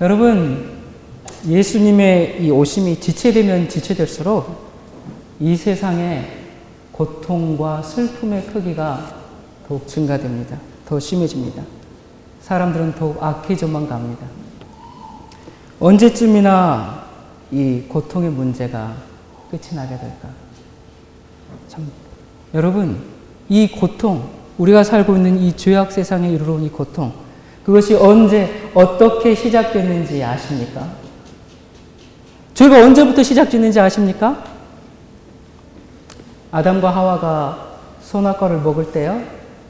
여러분, 예수님의 이 오심이 지체되면 지체될수록 이 세상의 고통과 슬픔의 크기가 더욱 증가됩니다. 더 심해집니다. 사람들은 더욱 악해져만 갑니다. 언제쯤이나 이 고통의 문제가 끝이 나게 될까? 참, 여러분, 이 고통, 우리가 살고 있는 이 죄악 세상에 이르러온 이 고통, 그것이 언제, 어떻게 시작됐는지 아십니까? 죄가 언제부터 시작됐는지 아십니까? 아담과 하와가 선악과를 먹을 때요?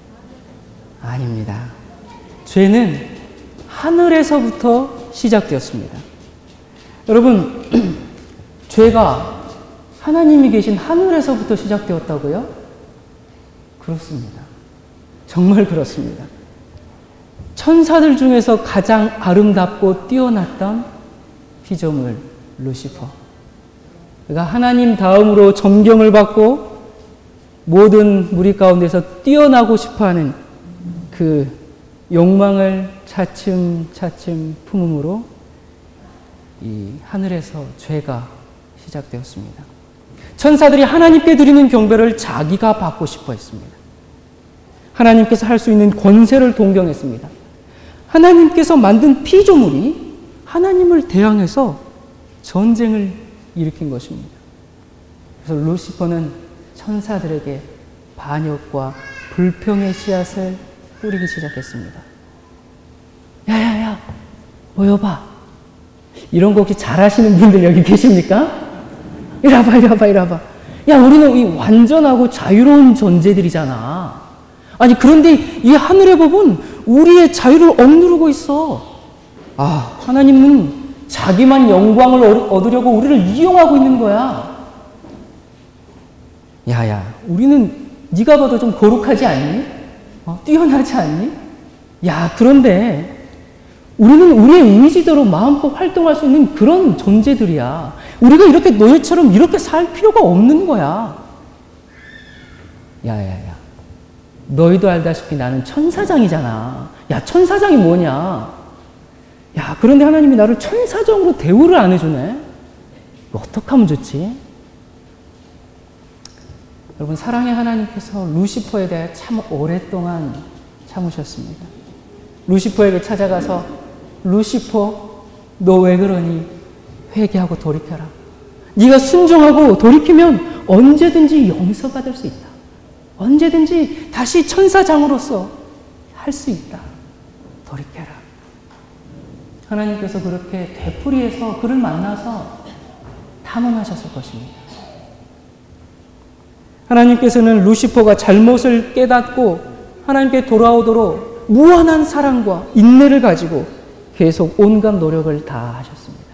아닙니다. 죄는 하늘에서부터 시작되었습니다. 여러분, 죄가 하나님이 계신 하늘에서부터 시작되었다고요? 그렇습니다. 정말 그렇습니다. 천사들 중에서 가장 아름답고 뛰어났던 피조물 루시퍼. 그가 하나님 다음으로 존경을 받고 모든 무리 가운데서 뛰어나고 싶어하는 그 욕망을 차츰차츰 품음으로 이 하늘에서 죄가 시작되었습니다. 천사들이 하나님께 드리는 경배를 자기가 받고 싶어 했습니다. 하나님께서 할 수 있는 권세를 동경했습니다. 하나님께서 만든 피조물이 하나님을 대항해서 전쟁을 일으킨 것입니다. 그래서 루시퍼는 천사들에게 반역과 불평의 씨앗을 뿌리기 시작했습니다. 야야야, 모여봐. 이런 거 혹시 잘하시는 분들 여기 계십니까? 이리 와봐. 야, 우리는 이 완전하고 자유로운 존재들이잖아. 아니, 그런데 이 하늘의 법은 우리의 자유를 억누르고 있어. 아, 하나님은 자기만 영광을 얻으려고 우리를 이용하고 있는 거야. 야야, 우리는 네가 봐도 좀 거룩하지 않니? 뛰어나지 않니? 야, 그런데 우리는 우리의 의지대로 마음껏 활동할 수 있는 그런 존재들이야. 우리가 이렇게 너희처럼 이렇게 살 필요가 없는 거야. 야야야, 너희도 알다시피 나는 천사장이잖아. 야, 천사장이 뭐냐? 야, 그런데 하나님이 나를 천사장으로 대우를 안 해주네? 어떻게 하면 좋지? 여러분, 사랑의 하나님께서 루시퍼에 대해 참 오랫동안 참으셨습니다. 루시퍼에게 찾아가서 루시퍼, 너 왜 그러니? 회개하고 돌이켜라. 네가 순종하고 돌이키면 언제든지 용서받을 수 있다. 언제든지 다시 천사장으로서 할 수 있다. 돌이켜라. 하나님께서 그렇게 되풀이해서 그를 만나서 탐험하셨을 것입니다. 하나님께서는 루시퍼가 잘못을 깨닫고 하나님께 돌아오도록 무한한 사랑과 인내를 가지고 계속 온갖 노력을 다 하셨습니다.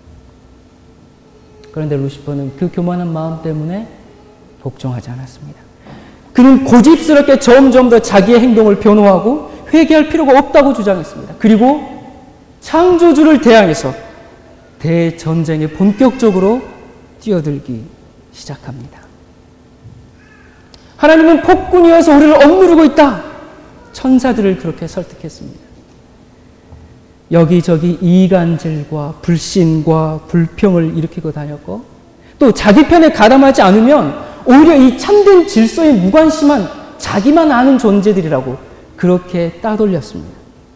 그런데 루시퍼는 그 교만한 마음 때문에 복종하지 않았습니다. 그는 고집스럽게 점점 더 자기의 행동을 변호하고 회개할 필요가 없다고 주장했습니다. 그리고 창조주를 대항해서 대전쟁에 본격적으로 뛰어들기 시작합니다. 하나님은 폭군이어서 우리를 억누르고 있다. 천사들을 그렇게 설득했습니다. 여기저기 이간질과 불신과 불평을 일으키고 다녔고, 또 자기 편에 가담하지 않으면 오히려 이 참된 질서에 무관심한 자기만 아는 존재들이라고 그렇게 따돌렸습니다.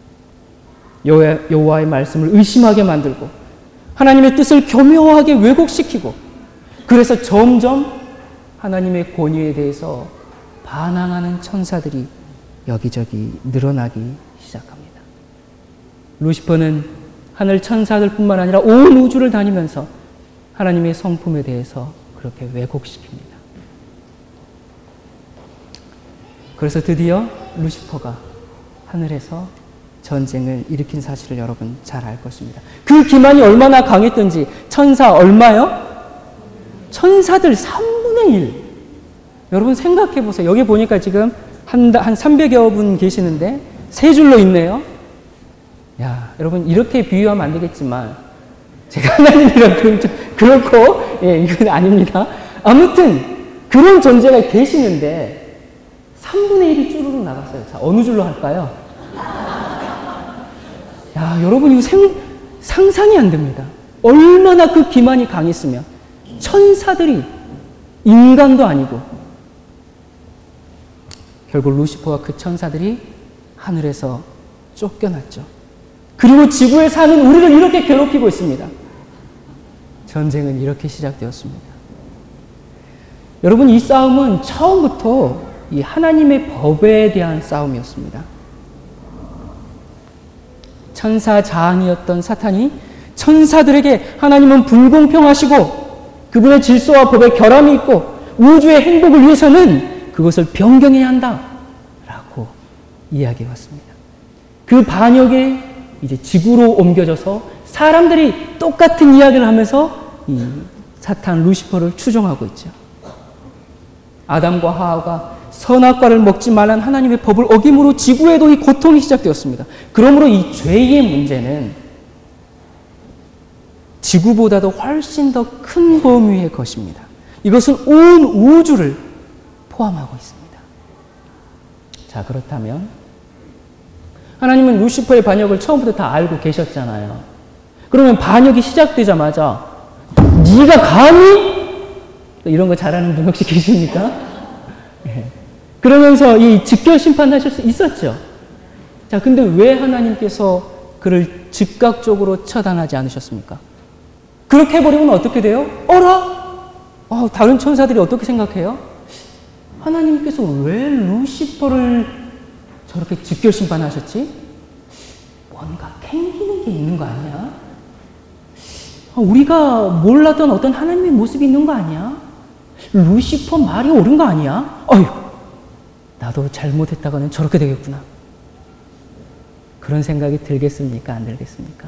여호와의 말씀을 의심하게 만들고 하나님의 뜻을 교묘하게 왜곡시키고, 그래서 점점 하나님의 권위에 대해서 반항하는 천사들이 여기저기 늘어나기 시작합니다. 루시퍼는 하늘 천사들뿐만 아니라 온 우주를 다니면서 하나님의 성품에 대해서 그렇게 왜곡시킵니다. 그래서 드디어 루시퍼가 하늘에서 전쟁을 일으킨 사실을 여러분 잘 알 것입니다. 그 기만이 얼마나 강했던지, 천사 얼마요? 천사들 3분의 1. 여러분 생각해 보세요. 여기 보니까 지금 한 300여 분 계시는데 세 줄로 있네요. 야, 여러분 이렇게 비유하면 안 되겠지만 제가 하나님이랑 그렇고, 예, 이건 아닙니다. 아무튼 그런 존재가 계시는데 3분의 1이 쭈루룩 나갔어요. 자, 어느 줄로 할까요? 야, 여러분 이거 상상이 안 됩니다. 얼마나 그 기만이 강했으면 천사들이 인간도 아니고 결국 루시퍼와 그 천사들이 하늘에서 쫓겨났죠. 그리고 지구에 사는 우리를 이렇게 괴롭히고 있습니다. 전쟁은 이렇게 시작되었습니다. 여러분, 이 싸움은 처음부터 이 하나님의 법에 대한 싸움이었습니다. 천사 자항이었던 사탄이 천사들에게 하나님은 불공평하시고 그분의 질서와 법에 결함이 있고 우주의 행복을 위해서는 그것을 변경해야 한다 라고 이야기해 왔습니다. 그 반역에 이제 지구로 옮겨져서 사람들이 똑같은 이야기를 하면서 이 사탄 루시퍼를 추종하고 있죠. 아담과 하와가 선악과를 먹지 말란 하나님의 법을 어김으로 지구에도 이 고통이 시작되었습니다. 그러므로 이 죄의 문제는 지구보다도 훨씬 더 큰 범위의 것입니다. 이것은 온 우주를 포함하고 있습니다. 자, 그렇다면 하나님은 루시퍼의 반역을 처음부터 다 알고 계셨잖아요. 그러면 반역이 시작되자마자 네가 감히? 이런 거 잘하는 분 혹시 계십니까? 네. 그러면서 이 직결 심판하실 수 있었죠. 자, 근데 왜 하나님께서 그를 즉각적으로 처단하지 않으셨습니까? 그렇게 해버리면 어떻게 돼요? 어라? 다른 천사들이 어떻게 생각해요? 하나님께서 왜 루시퍼를 저렇게 직결 심판하셨지? 뭔가 캥기는 게 있는 거 아니야? 우리가 몰랐던 어떤 하나님의 모습이 있는 거 아니야? 루시퍼 말이 옳은 거 아니야? 어휴, 나도 잘못했다가는 저렇게 되겠구나. 그런 생각이 들겠습니까? 안 들겠습니까?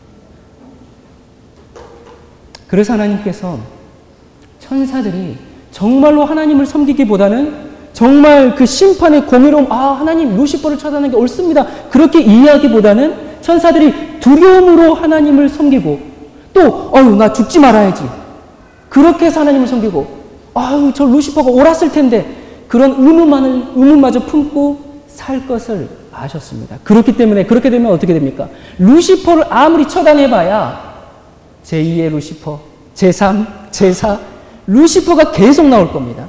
그래서 하나님께서 천사들이 정말로 하나님을 섬기기보다는 정말 그 심판의 공의로움, 하나님 루시퍼를 처단하는 게 옳습니다. 그렇게 이해하기보다는 천사들이 두려움으로 하나님을 섬기고 또 나 죽지 말아야지. 그렇게 해서 하나님을 섬기고 저 루시퍼가 옳았을 텐데 그런 의문마저 품고 살 것을 아셨습니다. 그렇기 때문에 그렇게 되면 어떻게 됩니까? 루시퍼를 아무리 처단해봐야 제2의 루시퍼, 제3, 제4 루시퍼가 계속 나올 겁니다.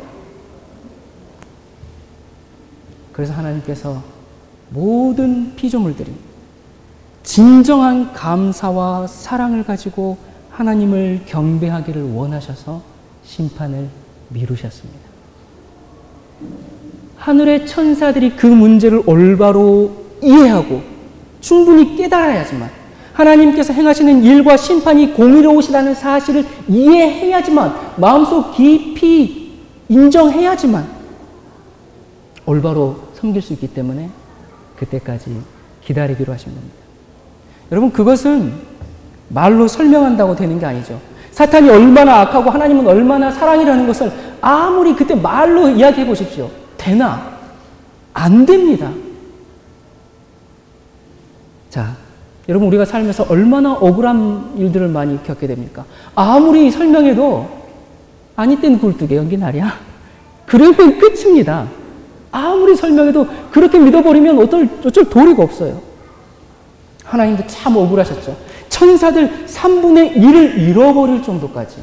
그래서 하나님께서 모든 피조물들이 진정한 감사와 사랑을 가지고 하나님을 경배하기를 원하셔서 심판을 미루셨습니다. 하늘의 천사들이 그 문제를 올바로 이해하고 충분히 깨달아야지만 하나님께서 행하시는 일과 심판이 공의로우시다는 사실을 이해해야지만 마음속 깊이 인정해야지만 올바로 섬길 수 있기 때문에 그때까지 기다리기로 하신 겁니다. 여러분, 그것은 말로 설명한다고 되는 게 아니죠. 사탄이 얼마나 악하고 하나님은 얼마나 사랑이라는 것을 아무리 그때 말로 이야기해 보십시오. 되나? 안 됩니다. 자, 여러분, 우리가 살면서 얼마나 억울한 일들을 많이 겪게 됩니까? 아무리 설명해도 아니 땐 굴뚝에 연기 날이야. 그러면 끝입니다. 아무리 설명해도 그렇게 믿어버리면 어쩔 도리가 없어요. 하나님도 참 억울하셨죠. 천사들 3분의 1을 잃어버릴 정도까지.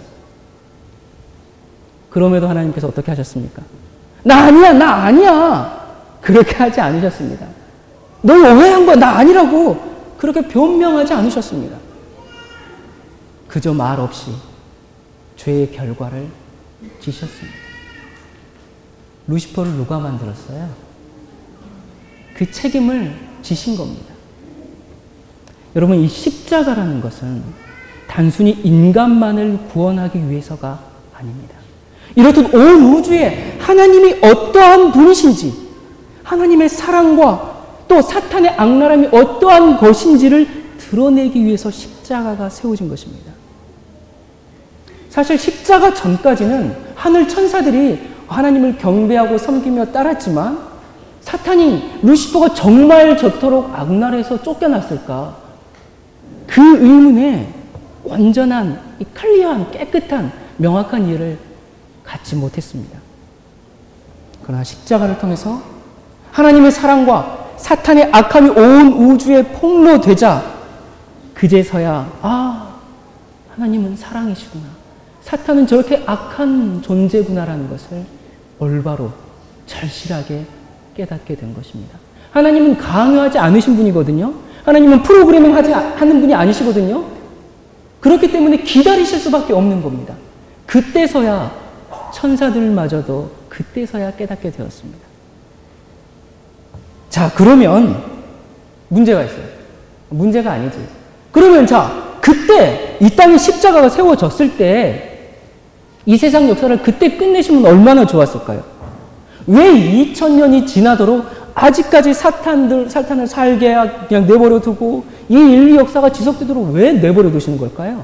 그럼에도 하나님께서 어떻게 하셨습니까? 나 아니야. 그렇게 하지 않으셨습니다. 널 오해한 거야. 나 아니라고. 그렇게 변명하지 않으셨습니다. 그저 말 없이 죄의 결과를 지셨습니다. 루시퍼를 누가 만들었어요? 그 책임을 지신 겁니다. 여러분, 이 십자가라는 것은 단순히 인간만을 구원하기 위해서가 아닙니다. 이렇듯 온 우주에 하나님이 어떠한 분이신지, 하나님의 사랑과 또 사탄의 악랄함이 어떠한 것인지를 드러내기 위해서 십자가가 세워진 것입니다. 사실 십자가 전까지는 하늘 천사들이 하나님을 경배하고 섬기며 따랐지만 사탄이 루시퍼가 정말 저토록 악랄해서 쫓겨났을까? 그 의문에 완전한, 클리어한, 깨끗한, 명확한 이해를 갖지 못했습니다. 그러나 십자가를 통해서 하나님의 사랑과 사탄의 악함이 온 우주에 폭로되자 그제서야 하나님은 사랑이시구나. 사탄은 저렇게 악한 존재구나라는 것을 올바로 절실하게 깨닫게 된 것입니다. 하나님은 강요하지 않으신 분이거든요. 하나님은 프로그래밍 하는 분이 아니시거든요. 그렇기 때문에 기다리실 수밖에 없는 겁니다. 그때서야 천사들마저도 그때서야 깨닫게 되었습니다. 자, 그러면 문제가 있어요. 문제가 아니지. 그러면 그때 이 땅에 십자가가 세워졌을 때 이 세상 역사를 그때 끝내시면 얼마나 좋았을까요? 왜 2000년이 지나도록 아직까지 사탄을 살게 그냥 내버려 두고 이 인류 역사가 지속되도록 왜 내버려 두시는 걸까요?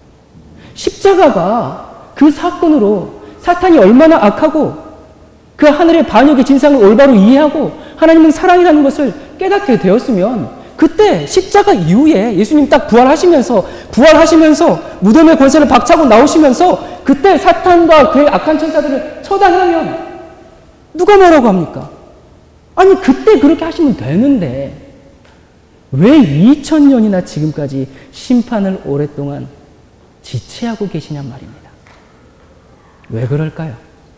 십자가가 그 사건으로 사탄이 얼마나 악하고 그 하늘의 반역의 진상을 올바로 이해하고 하나님은 사랑이라는 것을 깨닫게 되었으면 그때 십자가 이후에 예수님 딱 부활하시면서 무덤의 권세를 박차고 나오시면서 그때 사탄과 그의 악한 천사들을 처단하면 누가 뭐라고 합니까? 아니 그때 그렇게 하시면 되는데 왜 2000년이나 지금까지 심판을 오랫동안 지체하고 계시냔 말입니다. 왜 그럴까요?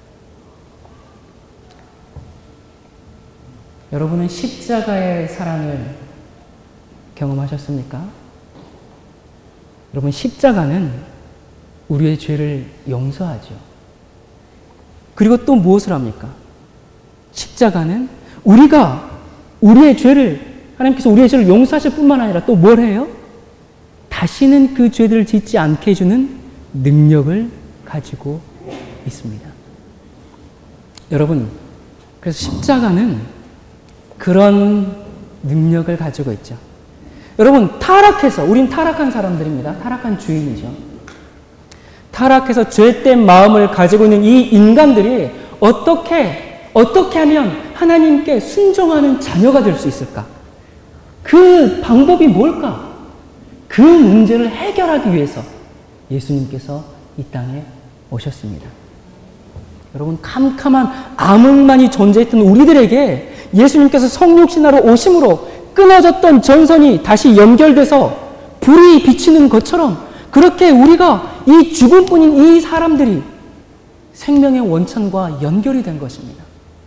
여러분은 십자가의 사랑을 경험하셨습니까? 여러분, 십자가는 우리의 죄를 용서하죠. 그리고 또 무엇을 합니까? 십자가는 우리의 죄를, 하나님께서 우리의 죄를 용서하실 뿐만 아니라 또 뭘 해요? 다시는 그 죄들을 짓지 않게 해주는 능력을 가지고 있습니다. 여러분, 그래서 십자가는 그런 능력을 가지고 있죠. 여러분, 우린 타락한 사람들입니다. 타락한 주인이죠. 타락해서 죄된 마음을 가지고 있는 이 인간들이 어떻게 하면 하나님께 순종하는 자녀가 될 수 있을까? 그 방법이 뭘까? 그 문제를 해결하기 위해서 예수님께서 이 땅에 오셨습니다. 여러분, 캄캄한 암흑만이 존재했던 우리들에게 예수님께서 성육신하러 오심으로 끊어졌던 전선이 다시 연결돼서 불이 비치는 것처럼 그렇게 우리가 이 죽음뿐인 이 사람들이 생명의 원천과 연결이 된 것입니다.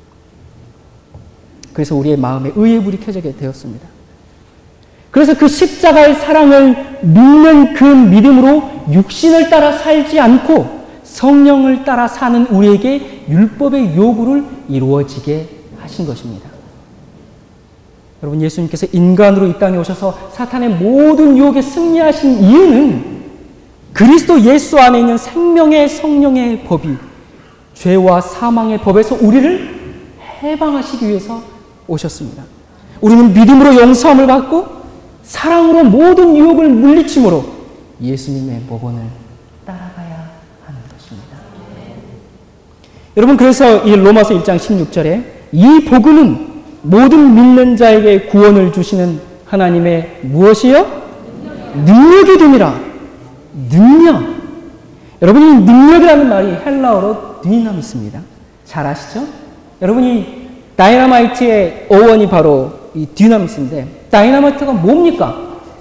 그래서 우리의 마음에 의의 불이 켜지게 되었습니다. 그래서 그 십자가의 사랑을 믿는 그 믿음으로 육신을 따라 살지 않고 성령을 따라 사는 우리에게 율법의 요구를 이루어지게 하신 것입니다. 여러분, 예수님께서 인간으로 이 땅에 오셔서 사탄의 모든 유혹에 승리하신 이유는 그리스도 예수 안에 있는 생명의 성령의 법이 죄와 사망의 법에서 우리를 해방하시기 위해서 오셨습니다. 우리는 믿음으로 용서함을 받고 사랑으로 모든 유혹을 물리침으로 예수님의 모본을 따라가야 하는 것입니다. 여러분, 그래서 이 로마서 1장 16절에 이 복음은 모든 믿는 자에게 구원을 주시는 하나님의 무엇이요? 능력이 됨이라. 능력. 여러분, 이 능력이라는 말이 헬라어로 디나미스입니다. 잘 아시죠? 여러분이 다이너마이트의 어원이 바로 이 디나미스인데, 다이너마이트가 뭡니까?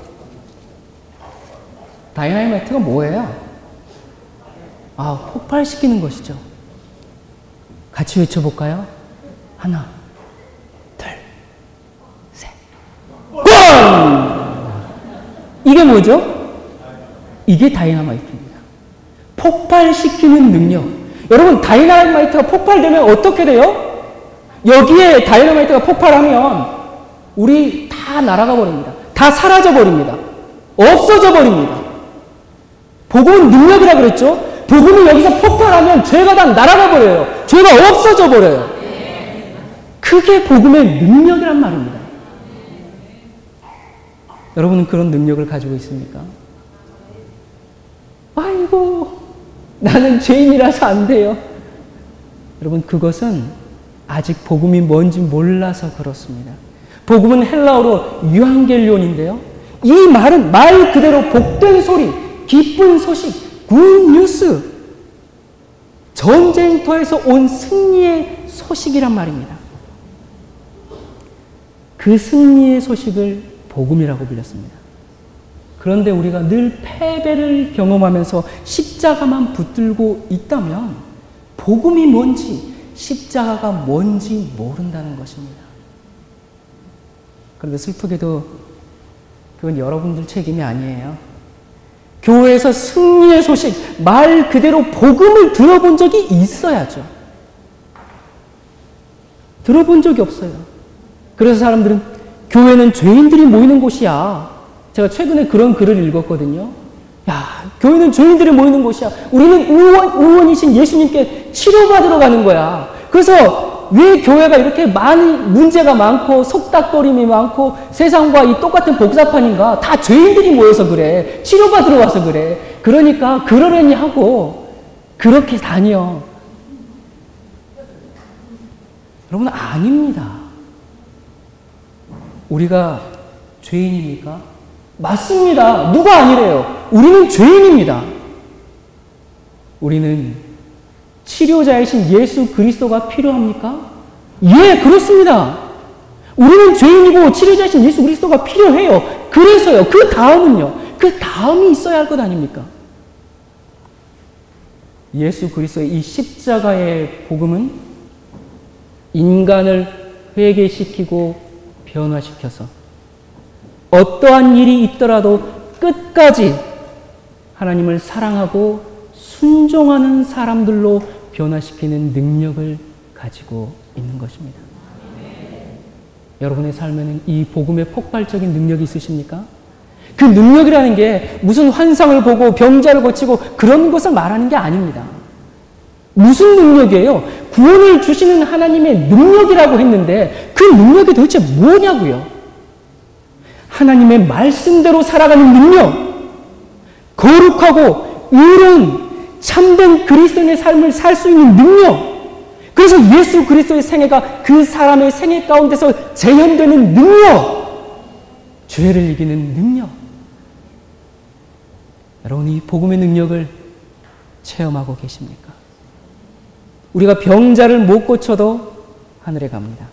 다이너마이트가 뭐예요? 폭발시키는 것이죠. 같이 외쳐볼까요? 하나, 둘, 셋. 꽝! 이게 뭐죠? 이게 다이너마이트입니다. 폭발시키는 능력. 여러분, 다이너마이트가 폭발되면 어떻게 돼요? 여기에 다이너마이트가 폭발하면 우리 다 날아가 버립니다. 다 사라져 버립니다. 없어져 버립니다. 복음은 능력이라 그랬죠? 복음이 여기서 폭발하면 죄가 다 날아가 버려요. 죄가 없어져 버려요. 그게 복음의 능력이란 말입니다. 여러분은 그런 능력을 가지고 있습니까? 아이고, 나는 죄인이라서 안 돼요. 여러분, 그것은 아직 복음이 뭔지 몰라서 그렇습니다. 복음은 헬라어로 유앙겔리온인데요. 이 말은 말 그대로 복된 소리, 기쁜 소식, 굿뉴스, 전쟁터에서 온 승리의 소식이란 말입니다. 그 승리의 소식을 복음이라고 불렸습니다. 그런데 우리가 늘 패배를 경험하면서 십자가만 붙들고 있다면 복음이 뭔지, 십자가가 뭔지 모른다는 것입니다. 그런데 슬프게도 그건 여러분들 책임이 아니에요. 교회에서 승리의 소식, 말 그대로 복음을 들어본 적이 있어야죠. 들어본 적이 없어요. 그래서 사람들은 교회는 죄인들이 모이는 곳이야. 제가 최근에 그런 글을 읽었거든요. 야, 교회는 죄인들이 모이는 곳이야. 우리는 의원이신 예수님께 치료받으러 가는 거야. 그래서 왜 교회가 이렇게 많은 문제가 많고 속닥거림이 많고 세상과 이 똑같은 복사판인가? 다 죄인들이 모여서 그래. 치료받으러 와서 그래. 그러니까 그러려니 하고 그렇게 다녀. 여러분, 아닙니다. 우리가 죄인입니까? 맞습니다. 누가 아니래요. 우리는 죄인입니다. 우리는 치료자이신 예수 그리스도가 필요합니까? 예, 그렇습니다. 우리는 죄인이고 치료자이신 예수 그리스도가 필요해요. 그래서요. 그 다음은요. 그 다음이 있어야 할 것 아닙니까? 예수 그리스도의 이 십자가의 복음은 인간을 회개시키고 변화시켜서 어떠한 일이 있더라도 끝까지 하나님을 사랑하고 순종하는 사람들로 변화시키는 능력을 가지고 있는 것입니다. 여러분의 삶에는 이 복음의 폭발적인 능력이 있으십니까? 그 능력이라는 게 무슨 환상을 보고 병자를 고치고 그런 것을 말하는 게 아닙니다. 무슨 능력이에요? 구원을 주시는 하나님의 능력이라고 했는데 그 능력이 도대체 뭐냐고요? 하나님의 말씀대로 살아가는 능력, 거룩하고 의로운 참된 그리스도인의 삶을 살 수 있는 능력, 그래서 예수 그리스도의 생애가 그 사람의 생애 가운데서 재현되는 능력, 죄를 이기는 능력. 여러분, 이 복음의 능력을 체험하고 계십니까? 우리가 병자를 못 고쳐도 하늘에 갑니다.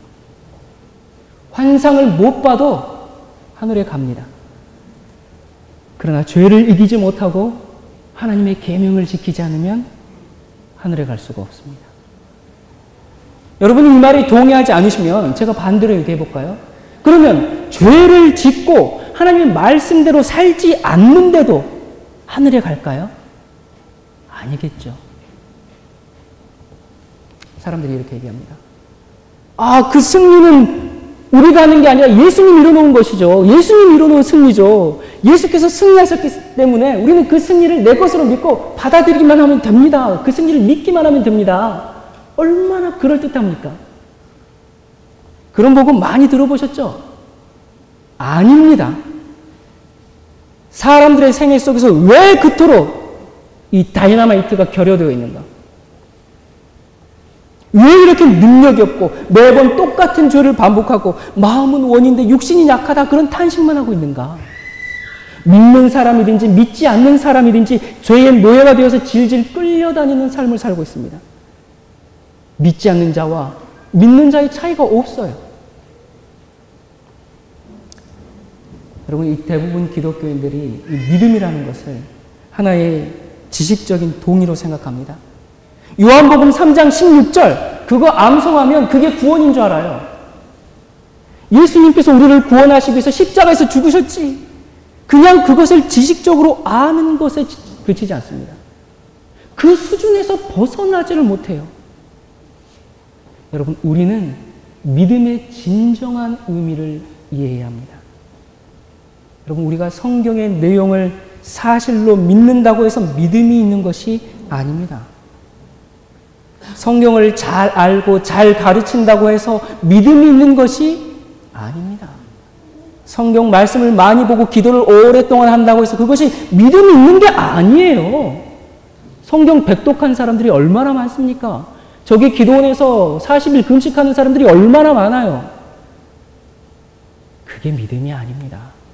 환상을 못 봐도 하늘에 갑니다. 그러나 죄를 이기지 못하고 하나님의 계명을 지키지 않으면 하늘에 갈 수가 없습니다. 여러분이 이 말에 동의하지 않으시면 제가 반대로 얘기해 볼까요? 그러면 죄를 짓고 하나님의 말씀대로 살지 않는데도 하늘에 갈까요? 아니겠죠. 사람들이 이렇게 얘기합니다. 아, 그 승리는 우리가 하는 게 아니라 예수님이 이뤄놓은 것이죠. 예수님이 이뤄놓은 승리죠. 예수께서 승리하셨기 때문에 우리는 그 승리를 내 것으로 믿고 받아들이기만 하면 됩니다. 그 승리를 믿기만 하면 됩니다. 얼마나 그럴듯합니까? 그런 복음 많이 들어보셨죠? 아닙니다. 사람들의 생애 속에서 왜 그토록 이 다이너마이트가 결여되어 있는가? 왜 이렇게 능력이 없고 매번 똑같은 죄를 반복하고 마음은 원인데 육신이 약하다 그런 탄식만 하고 있는가? 믿는 사람이든지 믿지 않는 사람이든지 죄의 노예가 되어서 질질 끌려다니는 삶을 살고 있습니다. 믿지 않는 자와 믿는 자의 차이가 없어요. 여러분, 이 대부분 기독교인들이 이 믿음이라는 것을 하나의 지식적인 동의로 생각합니다. 요한복음 3장 16절 그거 암송하면 그게 구원인 줄 알아요. 예수님께서 우리를 구원하시기 위해서 십자가에서 죽으셨지. 그냥 그것을 지식적으로 아는 것에 그치지 않습니다. 그 수준에서 벗어나지를 못해요. 여러분, 우리는 믿음의 진정한 의미를 이해해야 합니다. 여러분, 우리가 성경의 내용을 사실로 믿는다고 해서 믿음이 있는 것이 아닙니다. 성경을 잘 알고 잘 가르친다고 해서 믿음이 있는 것이 아닙니다. 성경 말씀을 많이 보고 기도를 오랫동안 한다고 해서 그것이 믿음이 있는 게 아니에요. 성경 백독한 사람들이 얼마나 많습니까? 저기 기도원에서 40일 금식하는 사람들이 얼마나 많아요. 그게 믿음이 아닙니다.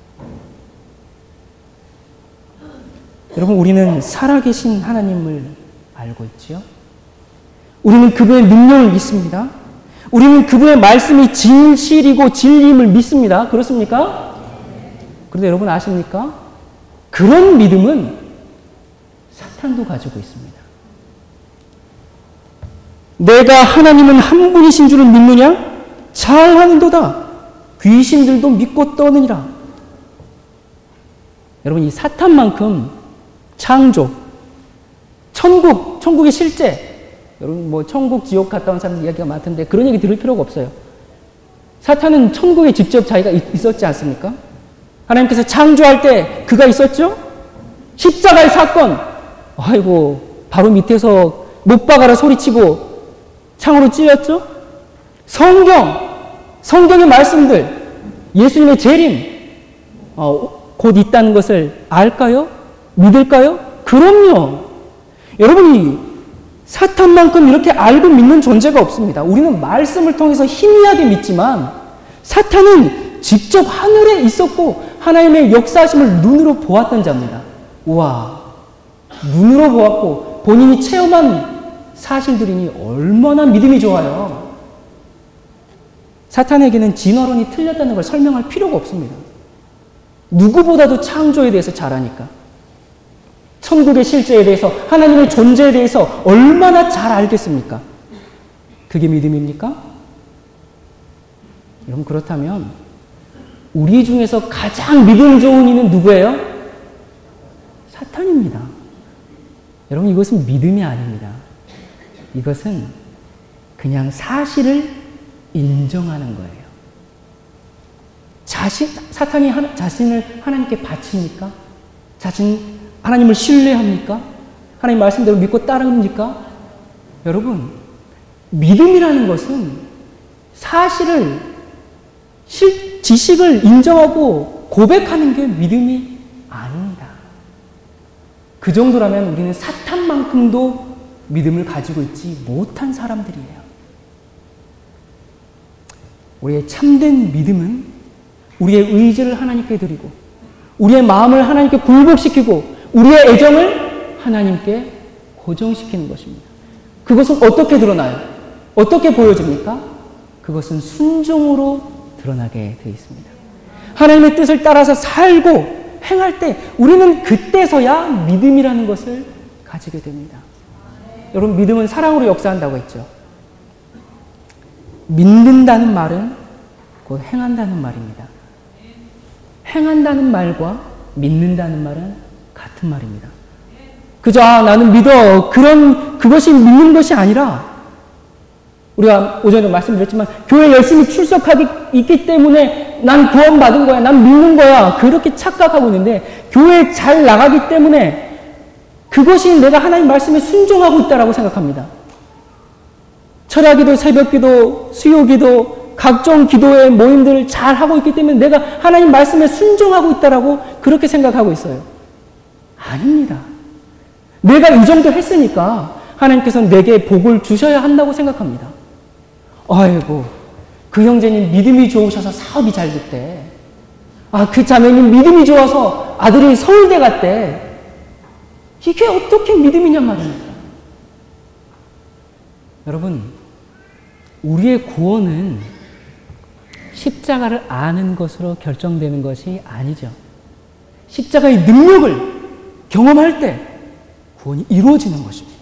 여러분, 우리는 살아계신 하나님을 알고 있지요? 우리는 그분의 능력을 믿습니다. 우리는 그분의 말씀이 진실이고 진리임을 믿습니다. 그렇습니까? 그런데 여러분 아십니까? 그런 믿음은 사탄도 가지고 있습니다. 내가 하나님은 한 분이신 줄을 믿느냐? 잘하는도다. 귀신들도 믿고 떠느니라. 여러분, 이 사탄만큼 창조, 천국의 실제, 여러분 뭐 천국, 지옥 갔다 온 사람들 이야기가 많던데 그런 얘기 들을 필요가 없어요. 사탄은 천국에 직접 자기가 있었지 않습니까? 하나님께서 창조할 때 그가 있었죠? 십자가의 사건, 아이고 바로 밑에서 못 박아라 소리치고 창으로 찔렸죠? 성경의 말씀들, 예수님의 재림 곧 있다는 것을 알까요? 믿을까요? 그럼요. 여러분이 사탄만큼 이렇게 알고 믿는 존재가 없습니다. 우리는 말씀을 통해서 희미하게 믿지만 사탄은 직접 하늘에 있었고 하나님의 역사하심을 눈으로 보았던 자입니다. 우와, 눈으로 보았고 본인이 체험한 사실들이니 얼마나 믿음이 좋아요. 사탄에게는 진화론이 틀렸다는 걸 설명할 필요가 없습니다. 누구보다도 창조에 대해서 잘 아니까. 천국의 실제에 대해서, 하나님의 존재에 대해서 얼마나 잘 알겠습니까? 그게 믿음입니까? 여러분, 그렇다면 우리 중에서 가장 믿음 좋은 이는 누구예요? 사탄입니다. 여러분, 이것은 믿음이 아닙니다. 이것은 그냥 사실을 인정하는 거예요. 사탄이 자신을 하나님께 바칩니까? 하나님을 신뢰합니까? 하나님 말씀대로 믿고 따릅니까? 여러분, 믿음이라는 것은 사실을, 지식을 인정하고 고백하는 게 믿음이 아닙니다. 그 정도라면 우리는 사탄만큼도 믿음을 가지고 있지 못한 사람들이에요. 우리의 참된 믿음은 우리의 의지를 하나님께 드리고 우리의 마음을 하나님께 굴복시키고 우리의 애정을 하나님께 고정시키는 것입니다. 그것은 어떻게 드러나요? 어떻게 보여집니까? 그것은 순종으로 드러나게 되어 있습니다. 하나님의 뜻을 따라서 살고 행할 때 우리는 그때서야 믿음이라는 것을 가지게 됩니다. 여러분, 믿음은 사랑으로 역사한다고 했죠. 믿는다는 말은 곧 행한다는 말입니다. 행한다는 말과 믿는다는 말은 같은 말입니다. 그저 나는 믿어, 그것이 믿는 것이 아니라 우리가 오전에 말씀드렸지만 교회 열심히 출석하기 있기 때문에 난 구원받은 거야, 난 믿는 거야, 그렇게 착각하고 있는데 교회에 잘 나가기 때문에 그것이 내가 하나님 말씀에 순종하고 있다라고 생각합니다. 철야기도, 새벽기도, 수요기도, 각종 기도의 모임들을 잘 하고 있기 때문에 내가 하나님 말씀에 순종하고 있다라고 그렇게 생각하고 있어요. 아닙니다. 내가 이 정도 했으니까 하나님께서는 내게 복을 주셔야 한다고 생각합니다. 아이고, 그 형제님 믿음이 좋으셔서 사업이 잘 됐대. 그 자매님 믿음이 좋아서 아들이 서울대 갔대. 이게 어떻게 믿음이냔 말입니다. 여러분, 우리의 구원은 십자가를 아는 것으로 결정되는 것이 아니죠. 십자가의 능력을 경험할 때 구원이 이루어지는 것입니다.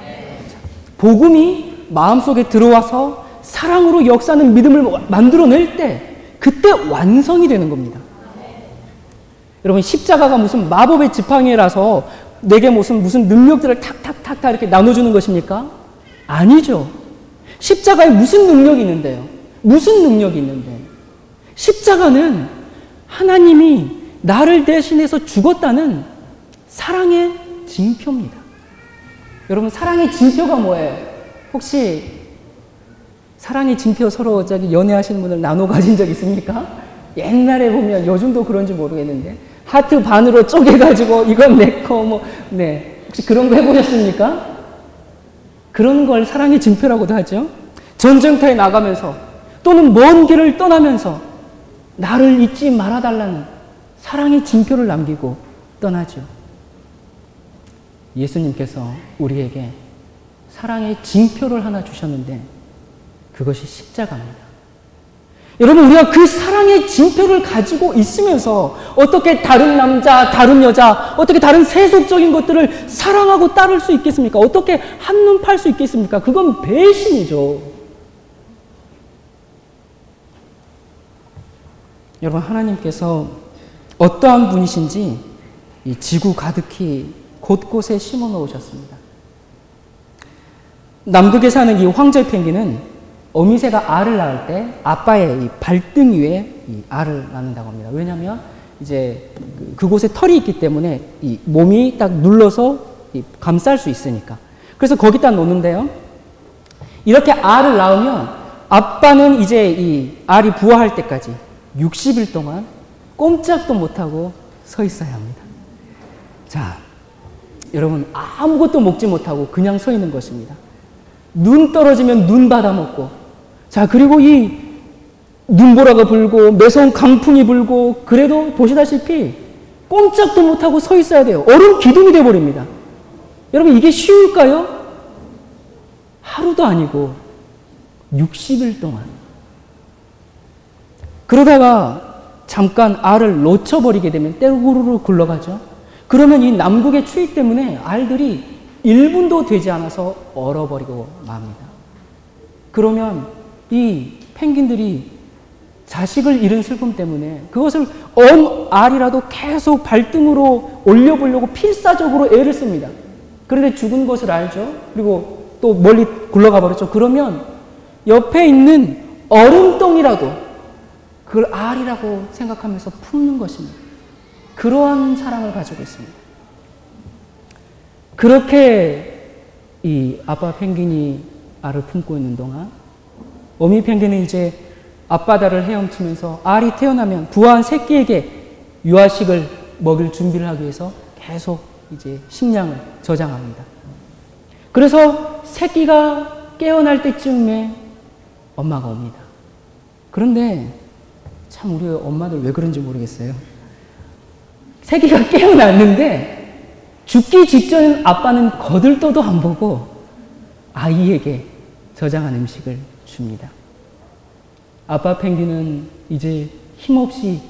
복음이 마음속에 들어와서 사랑으로 역사하는 믿음을 만들어낼 때 그때 완성이 되는 겁니다. 여러분, 십자가가 무슨 마법의 지팡이라서 내게 무슨 능력들을 탁탁탁탁 이렇게 나눠주는 것입니까? 아니죠. 십자가에 무슨 능력이 있는데요? 무슨 능력이 있는데? 십자가는 하나님이 나를 대신해서 죽었다는 사랑의 징표입니다. 여러분, 사랑의 징표가 뭐예요? 혹시 사랑의 징표 서로 연애하시는 분들 나눠 가진 적 있습니까? 옛날에 보면, 요즘도 그런지 모르겠는데 하트 반으로 쪼개가지고 이건 내 거 혹시 그런 거 해보셨습니까? 그런 걸 사랑의 징표라고도 하죠. 전쟁터에 나가면서 또는 먼 길을 떠나면서 나를 잊지 말아달라는 사랑의 징표를 남기고 떠나죠. 예수님께서 우리에게 사랑의 징표를 하나 주셨는데 그것이 십자가입니다. 여러분, 우리가 그 사랑의 징표를 가지고 있으면서 어떻게 다른 남자, 다른 여자, 어떻게 다른 세속적인 것들을 사랑하고 따를 수 있겠습니까? 어떻게 한눈 팔 수 있겠습니까? 그건 배신이죠. 여러분, 하나님께서 어떠한 분이신지 이 지구 가득히 곳곳에 심어 놓으셨습니다. 남극에 사는 이 황제 펭귄은 어미새가 알을 낳을 때 아빠의 이 발등 위에 이 알을 낳는다고 합니다. 왜냐하면 이제 그곳에 털이 있기 때문에 이 몸이 딱 눌러서 감쌀 수 있으니까. 그래서 거기다 놓는데요. 이렇게 알을 낳으면 아빠는 이제 이 알이 부화할 때까지 60일 동안 꼼짝도 못하고 서 있어야 합니다. 자, 여러분, 아무것도 먹지 못하고 그냥 서 있는 것입니다. 눈 떨어지면 눈 받아먹고, 자, 그리고 이 눈보라가 불고 매서운 강풍이 불고, 그래도 보시다시피 꼼짝도 못하고 서 있어야 돼요. 얼음 기둥이 되어버립니다. 여러분, 이게 쉬울까요? 하루도 아니고 60일 동안. 그러다가 잠깐 알을 놓쳐버리게 되면 떼구르르 굴러가죠. 그러면 이 남극의 추위 때문에 알들이 1분도 되지 않아서 얼어버리고 맙니다. 그러면 이 펭귄들이 자식을 잃은 슬픔 때문에 그것을 알이라도 계속 발등으로 올려보려고 필사적으로 애를 씁니다. 그런데 죽은 것을 알죠. 그리고 또 멀리 굴러가 버렸죠. 그러면 옆에 있는 얼음덩이라도 그걸 알이라고 생각하면서 품는 것입니다. 그러한 사랑을 가지고 있습니다. 그렇게 이 아빠 펭귄이 알을 품고 있는 동안 어미 펭귄은 이제 앞바다를 헤엄치면서 알이 태어나면 부화한 새끼에게 유아식을 먹일 준비를 하기 위해서 계속 이제 식량을 저장합니다. 그래서 새끼가 깨어날 때쯤에 엄마가 옵니다. 그런데 참 우리 엄마들 왜 그런지 모르겠어요. 새끼가 깨어났는데 죽기 직전 아빠는 거들떠도 안 보고 아이에게 저장한 음식을 줍니다. 아빠 펭귄은 이제 힘없이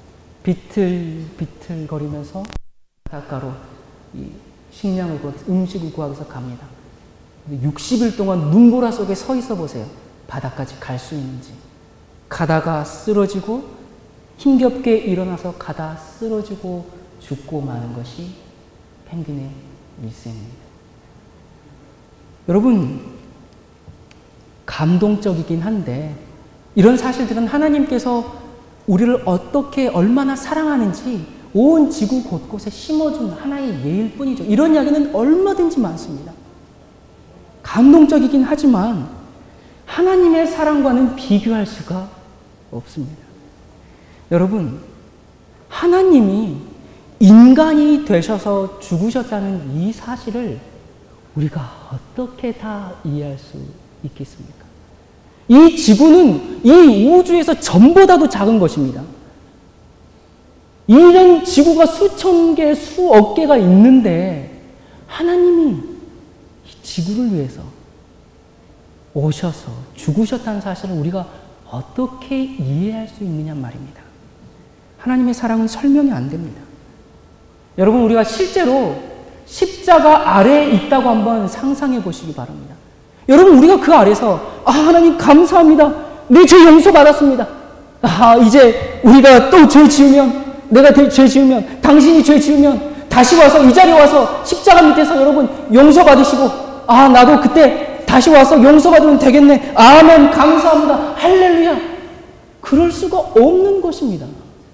비틀비틀 거리면서 바닷가로 이 식량을 구하기 위해서, 음식을 구하기 위해서 갑니다. 60일 동안 눈보라 속에 서 있어 보세요. 바다까지 갈 수 있는지. 가다가 쓰러지고 힘겹게 일어나서 가다 쓰러지고 죽고 마는 것이 펭귄의 일생입니다. 여러분, 감동적이긴 한데 이런 사실들은 하나님께서 우리를 어떻게 얼마나 사랑하는지 온 지구 곳곳에 심어준 하나의 예일 뿐이죠. 이런 이야기는 얼마든지 많습니다. 감동적이긴 하지만 하나님의 사랑과는 비교할 수가 없습니다. 여러분, 하나님이 인간이 되셔서 죽으셨다는 이 사실을 우리가 어떻게 다 이해할 수 있겠습니까? 이 지구는 이 우주에서 전보다도 작은 것입니다. 이런 지구가 수천 개, 수억 개가 있는데 하나님이 이 지구를 위해서 오셔서 죽으셨다는 사실을 우리가 어떻게 이해할 수 있느냐 말입니다. 하나님의 사랑은 설명이 안 됩니다. 여러분, 우리가 실제로 십자가 아래에 있다고 한번 상상해 보시기 바랍니다. 여러분, 우리가 그 아래서 하나님 감사합니다. 내 죄 용서 받았습니다. 이제 우리가 또 죄 지으면, 내가 죄 지으면, 당신이 죄 지으면 다시 와서 이 자리에 와서 십자가 밑에서 여러분 용서 받으시고, 나도 그때 다시 와서 용서 받으면 되겠네. 아멘, 감사합니다. 할렐루야. 그럴 수가 없는 것입니다.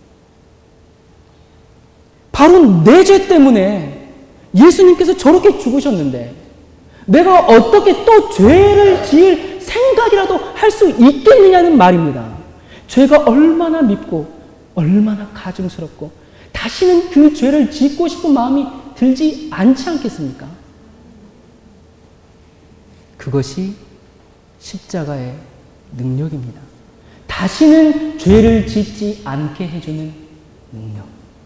바로 내 죄 때문에 예수님께서 저렇게 죽으셨는데 내가 어떻게 또 죄를 지을 생각이라도 할 수 있겠느냐는 말입니다. 죄가 얼마나 밉고 얼마나 가증스럽고 다시는 그 죄를 짓고 싶은 마음이 들지 않지 않겠습니까? 그것이 십자가의 능력입니다. 다시는 죄를 짓지 않게 해주는 능력.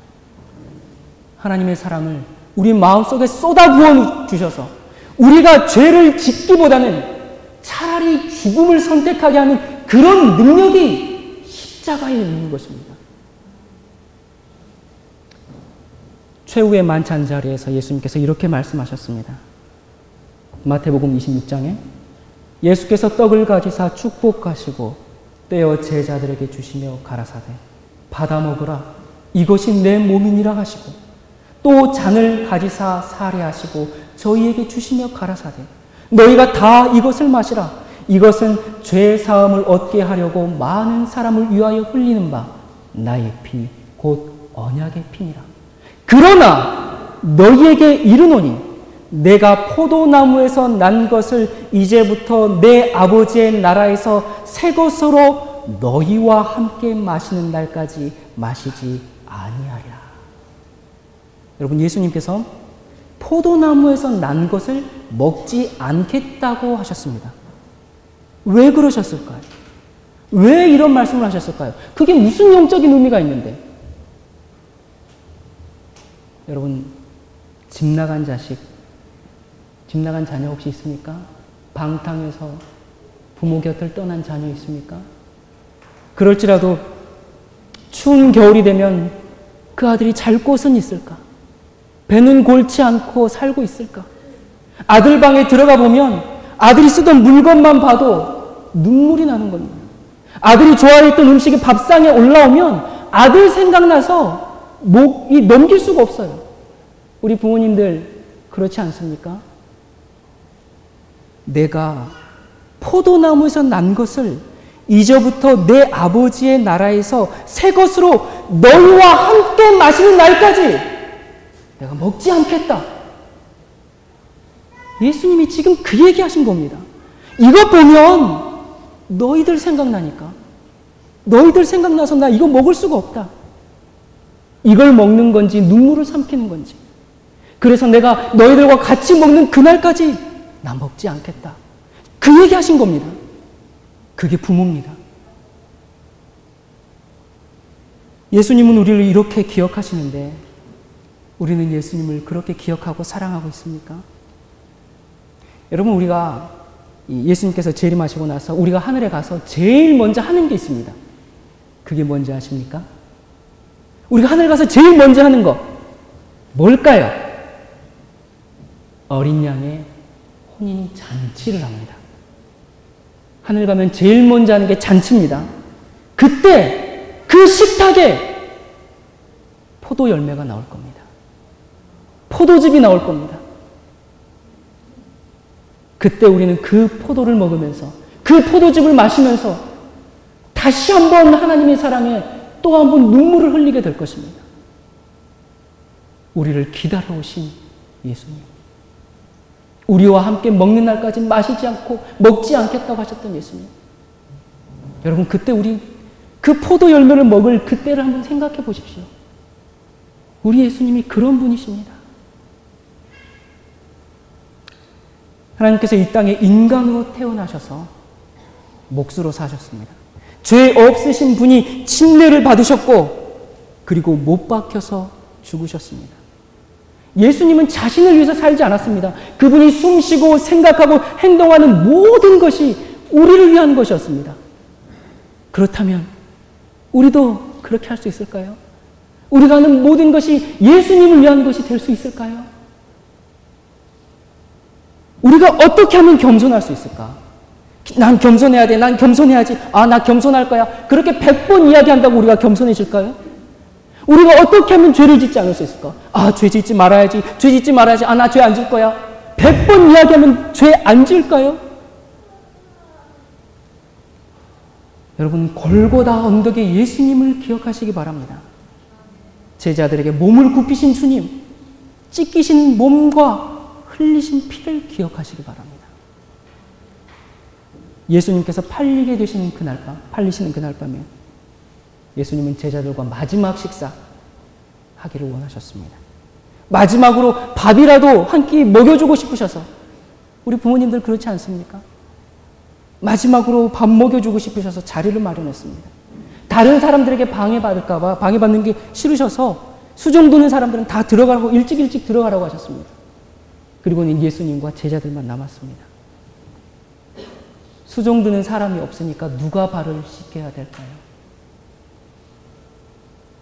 하나님의 사랑을 우리 마음속에 쏟아부어 주셔서 우리가 죄를 짓기보다는 차라리 죽음을 선택하게 하는 그런 능력이 십자가에 있는 것입니다. 최후의 만찬 자리에서 예수님께서 이렇게 말씀하셨습니다. 마태복음 26장에 예수께서 떡을 가지사 축복하시고 떼어 제자들에게 주시며 가라사대 받아 먹으라 이것이 내 몸이니라 하시고 또 잔을 가지사 사례하시고 저희에게 주시며 가라사대 너희가 다 이것을 마시라 이것은 죄 사함을 얻게 하려고 많은 사람을 위하여 흘리는 바 나의 피 곧 언약의 피니라. 그러나 너희에게 이르노니 내가 포도나무에서 난 것을 이제부터 내 아버지의 나라에서 새 것으로 너희와 함께 마시는 날까지 마시지 아니하리라. 여러분, 예수님께서 포도나무에서 난 것을 먹지 않겠다고 하셨습니다. 왜 그러셨을까요? 왜 이런 말씀을 하셨을까요? 그게 무슨 영적인 의미가 있는데? 여러분, 집 나간 자식, 집 나간 자녀 혹시 있습니까? 방탕해서 부모 곁을 떠난 자녀 있습니까? 그럴지라도 추운 겨울이 되면 그 아들이 잘 곳은 있을까? 배는 골치 않고 살고 있을까? 아들 방에 들어가 보면 아들이 쓰던 물건만 봐도 눈물이 나는 겁니다. 아들이 좋아했던 음식이 밥상에 올라오면 아들 생각나서 목이 넘길 수가 없어요. 우리 부모님들 그렇지 않습니까? 내가 포도나무에서 난 것을 이제부터 내 아버지의 나라에서 새 것으로 너희와 함께 마시는 날까지 내가 먹지 않겠다. 예수님이 지금 그 얘기하신 겁니다. 이거 보면 너희들 생각나니까. 너희들 생각나서 나 이거 먹을 수가 없다. 이걸 먹는 건지 눈물을 삼키는 건지. 그래서 내가 너희들과 같이 먹는 그날까지 나 먹지 않겠다. 그 얘기하신 겁니다. 그게 부모입니다. 예수님은 우리를 이렇게 기억하시는데 우리는 예수님을 그렇게 기억하고 사랑하고 있습니까? 여러분, 우리가 예수님께서 재림하시고 나서 우리가 하늘에 가서 제일 먼저 하는 게 있습니다. 그게 뭔지 아십니까? 우리가 하늘 가서 제일 먼저 하는 거 뭘까요? 어린 양의 혼인 잔치를 합니다. 하늘 가면 제일 먼저 하는 게 잔치입니다. 그때 그 식탁에 포도 열매가 나올 겁니다. 포도즙이 나올 겁니다. 그때 우리는 그 포도를 먹으면서 그 포도즙을 마시면서 다시 한번 하나님의 사랑에 또 한 번 눈물을 흘리게 될 것입니다. 우리를 기다려 오신 예수님. 우리와 함께 먹는 날까지 마시지 않고 먹지 않겠다고 하셨던 예수님. 여러분, 그때 우리 그 포도 열매를 먹을 그때를 한번 생각해 보십시오. 우리 예수님이 그런 분이십니다. 하나님께서 이 땅에 인간으로 태어나셔서 몫으로 사셨습니다. 죄 없으신 분이 침례를 받으셨고 그리고 못 박혀서 죽으셨습니다. 예수님은 자신을 위해서 살지 않았습니다. 그분이 숨쉬고 생각하고 행동하는 모든 것이 우리를 위한 것이었습니다. 그렇다면 우리도 그렇게 할 수 있을까요? 우리가 하는 모든 것이 예수님을 위한 것이 될 수 있을까요? 우리가 어떻게 하면 겸손할 수 있을까? 난 겸손해야 돼. 난 겸손해야지. 아, 나 겸손할 거야. 그렇게 100번 이야기한다고 우리가 겸손해질까요? 우리가 어떻게 하면 죄를 짓지 않을 수 있을까? 아, 죄 짓지 말아야지. 죄 짓지 말아야지. 아, 나 죄 안 질 거야. 100번 이야기하면 죄 안 질까요? 여러분, 골고다 언덕에 예수님을 기억하시기 바랍니다. 제자들에게 몸을 굽히신 주님, 찢기신 몸과 흘리신 피를 기억하시기 바랍니다. 예수님께서 팔리게 되시는 그날 밤, 팔리시는 그날 밤에 예수님은 제자들과 마지막 식사 하기를 원하셨습니다. 마지막으로 밥이라도 한 끼 먹여주고 싶으셔서, 우리 부모님들 그렇지 않습니까? 마지막으로 밥 먹여주고 싶으셔서 자리를 마련했습니다. 다른 사람들에게 방해받을까봐, 방해받는 게 싫으셔서 수종 두는 사람들은 다 들어가라고, 일찍 들어가라고 하셨습니다. 그리고는 예수님과 제자들만 남았습니다. 수종 드는 사람이 없으니까 누가 발을 씻겨야 될까요?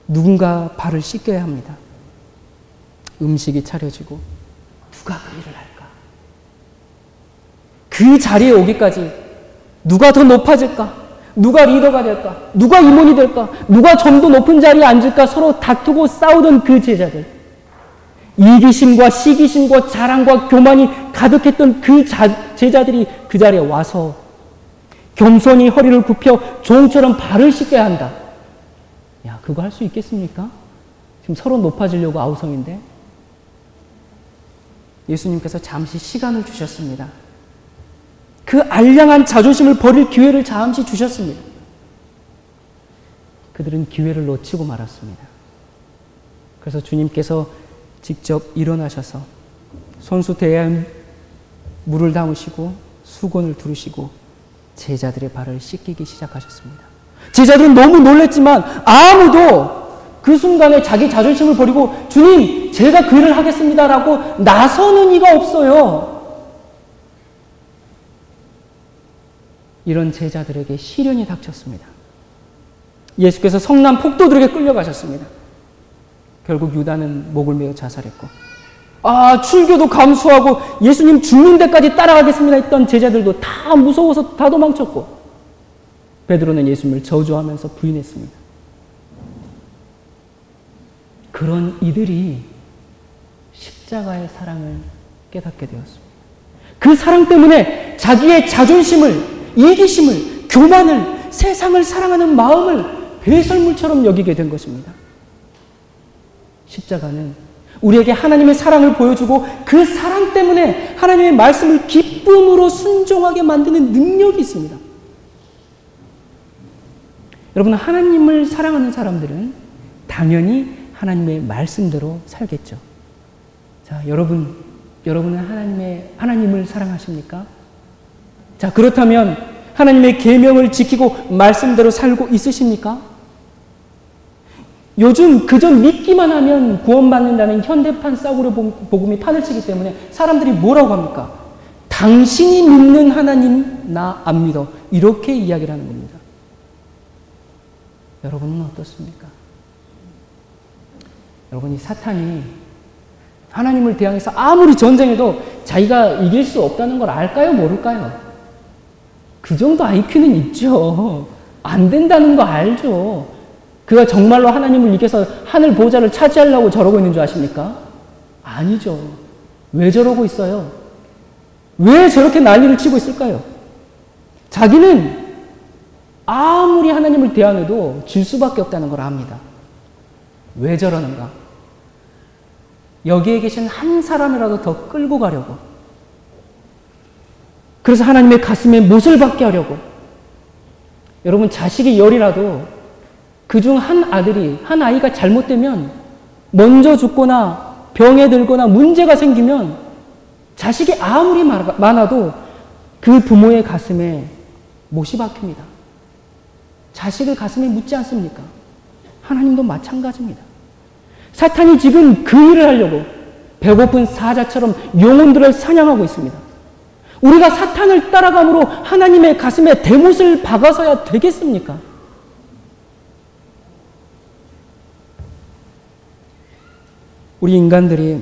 누군가 발을 씻겨야 합니다. 음식이 차려지고 누가 그 일을 할까? 그 자리에 오기까지 누가 더 높아질까? 누가 리더가 될까? 누가 임원이 될까? 누가 좀 더 높은 자리에 앉을까? 서로 다투고 싸우던 그 제자들. 이기심과 시기심과 자랑과 교만이 가득했던 그 제자들이 그 자리에 와서 겸손히 허리를 굽혀 종처럼 발을 씻겨야 한다. 야, 그거 할 수 있겠습니까? 지금 서로 높아지려고 아우성인데. 예수님께서 잠시 시간을 주셨습니다. 그 알량한 자존심을 버릴 기회를 잠시 주셨습니다. 그들은 기회를 놓치고 말았습니다. 그래서 주님께서 직접 일어나셔서 손수대에 물을 담으시고 수건을 두르시고 제자들의 발을 씻기기 시작하셨습니다. 제자들은 너무 놀랐지만 아무도 그 순간에 자기 자존심을 버리고 주님, 제가 그 일을 하겠습니다라고 나서는 이가 없어요. 이런 제자들에게 시련이 닥쳤습니다. 예수께서 성난 폭도들에게 끌려가셨습니다. 결국 유다는 목을 메어 자살했고, 출교도 감수하고 예수님 죽는 데까지 따라가겠습니다 했던 제자들도 다 무서워서 다 도망쳤고, 베드로는 예수님을 저주하면서 부인했습니다. 그런 이들이 십자가의 사랑을 깨닫게 되었습니다. 그 사랑 때문에 자기의 자존심을, 이기심을, 교만을, 세상을 사랑하는 마음을 배설물처럼 여기게 된 것입니다. 십자가는 우리에게 하나님의 사랑을 보여주고 그 사랑 때문에 하나님의 말씀을 기쁨으로 순종하게 만드는 능력이 있습니다. 여러분, 하나님을 사랑하는 사람들은 당연히 하나님의 말씀대로 살겠죠. 자, 여러분은 하나님을 사랑하십니까? 자, 그렇다면 하나님의 계명을 지키고 말씀대로 살고 있으십니까? 요즘 그저 믿기만 하면 구원받는다는 현대판 싸구려 복음이 판을 치기 때문에 사람들이 뭐라고 합니까? 당신이 믿는 하나님 나 안 믿어. 이렇게 이야기를 하는 겁니다. 여러분은 어떻습니까? 여러분이 사탄이 하나님을 대항해서 아무리 전쟁해도 자기가 이길 수 없다는 걸 알까요? 모를까요? 그 정도 IQ는 있죠. 안 된다는 거 알죠. 그가 정말로 하나님을 이겨서 하늘 보좌를 차지하려고 저러고 있는 줄 아십니까? 아니죠. 왜 저러고 있어요? 왜 저렇게 난리를 치고 있을까요? 자기는 아무리 하나님을 대항해도 질 수밖에 없다는 걸 압니다. 왜 저러는가? 여기에 계신 한 사람이라도 더 끌고 가려고. 그래서 하나님의 가슴에 못을 박게 하려고. 여러분, 자식이 열이라도 그중 한 아이가 잘못되면 먼저 죽거나 병에 들거나 문제가 생기면 자식이 아무리 많아도 그 부모의 가슴에 못이 박힙니다. 자식을 가슴에 묻지 않습니까? 하나님도 마찬가지입니다. 사탄이 지금 그 일을 하려고 배고픈 사자처럼 영혼들을 사냥하고 있습니다. 우리가 사탄을 따라감으로 하나님의 가슴에 대못을 박아서야 되겠습니까? 우리 인간들이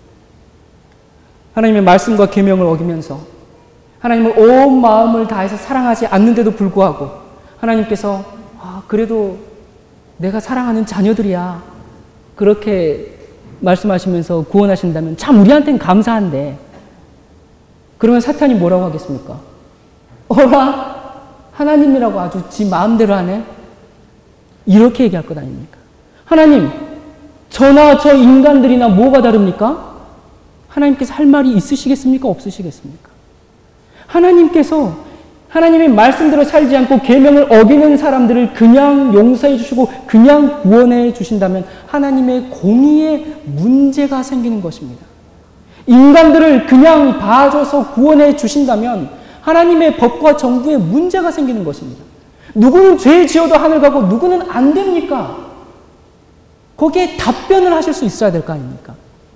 하나님의 말씀과 계명을 어기면서 하나님을 온 마음을 다해서 사랑하지 않는데도 불구하고 하나님께서 그래도 내가 사랑하는 자녀들이야 그렇게 말씀하시면서 구원하신다면 참 우리한테는 감사한데, 그러면 사탄이 뭐라고 하겠습니까? 어라? 하나님이라고 아주 지 마음대로 하네? 이렇게 얘기할 것 아닙니까? 하나님, 저나 저 인간들이나 뭐가 다릅니까? 하나님께서 할 말이 있으시겠습니까? 없으시겠습니까? 하나님께서 하나님의 말씀대로 살지 않고 계명을 어기는 사람들을 그냥 용서해 주시고 그냥 구원해 주신다면 하나님의 공의에 문제가 생기는 것입니다. 인간들을 그냥 봐줘서 구원해 주신다면 하나님의 법과 정부에 문제가 생기는 것입니다. 누구는 죄 지어도 하늘 가고 누구는 안 됩니까? 거기에 답변을 하실 수 있어야 될 거 아닙니까?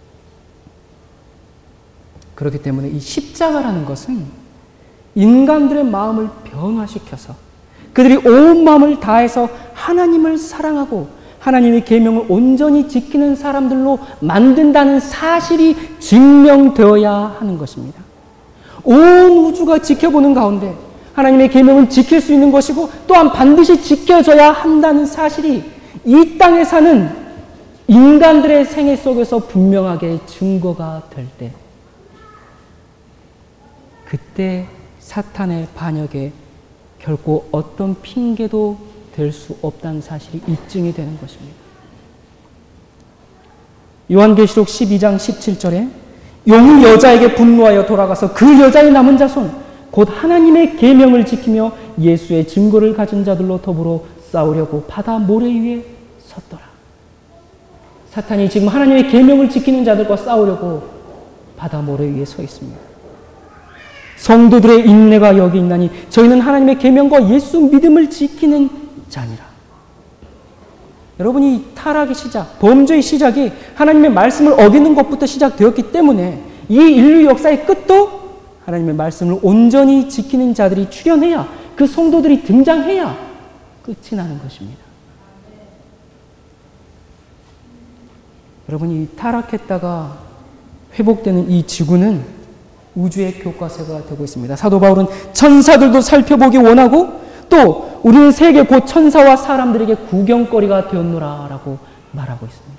그렇기 때문에 이 십자가라는 것은 인간들의 마음을 변화시켜서 그들이 온 마음을 다해서 하나님을 사랑하고 하나님의 계명을 온전히 지키는 사람들로 만든다는 사실이 증명되어야 하는 것입니다. 온 우주가 지켜보는 가운데 하나님의 계명을 지킬 수 있는 것이고 또한 반드시 지켜져야 한다는 사실이 이 땅에 사는 인간들의 생애 속에서 분명하게 증거가 될 때, 그때 사탄의 반역에 결코 어떤 핑계도 될 수 없다는 사실이 입증이 되는 것입니다. 요한계시록 12장 17절에 용이 여자에게 분노하여 돌아가서 그 여자의 남은 자손 곧 하나님의 계명을 지키며 예수의 증거를 가진 자들로 더불어 싸우려고 바다 모래 위에 섰더라. 사탄이 지금 하나님의 계명을 지키는 자들과 싸우려고 바다 모래 위에 서 있습니다. 성도들의 인내가 여기 있나니 저희는 하나님의 계명과 예수 믿음을 지키는 자니라. 여러분이 타락의 시작, 범죄의 시작이 하나님의 말씀을 어기는 것부터 시작되었기 때문에 이 인류 역사의 끝도 하나님의 말씀을 온전히 지키는 자들이 출현해야, 그 성도들이 등장해야 끝이 나는 것입니다. 여러분이 타락했다가 회복되는 이 지구는 우주의 교과서가 되고 있습니다. 사도 바울은 천사들도 살펴보기 원하고 또 우리는 세계 곧 천사와 사람들에게 구경거리가 되었노라 라고 말하고 있습니다.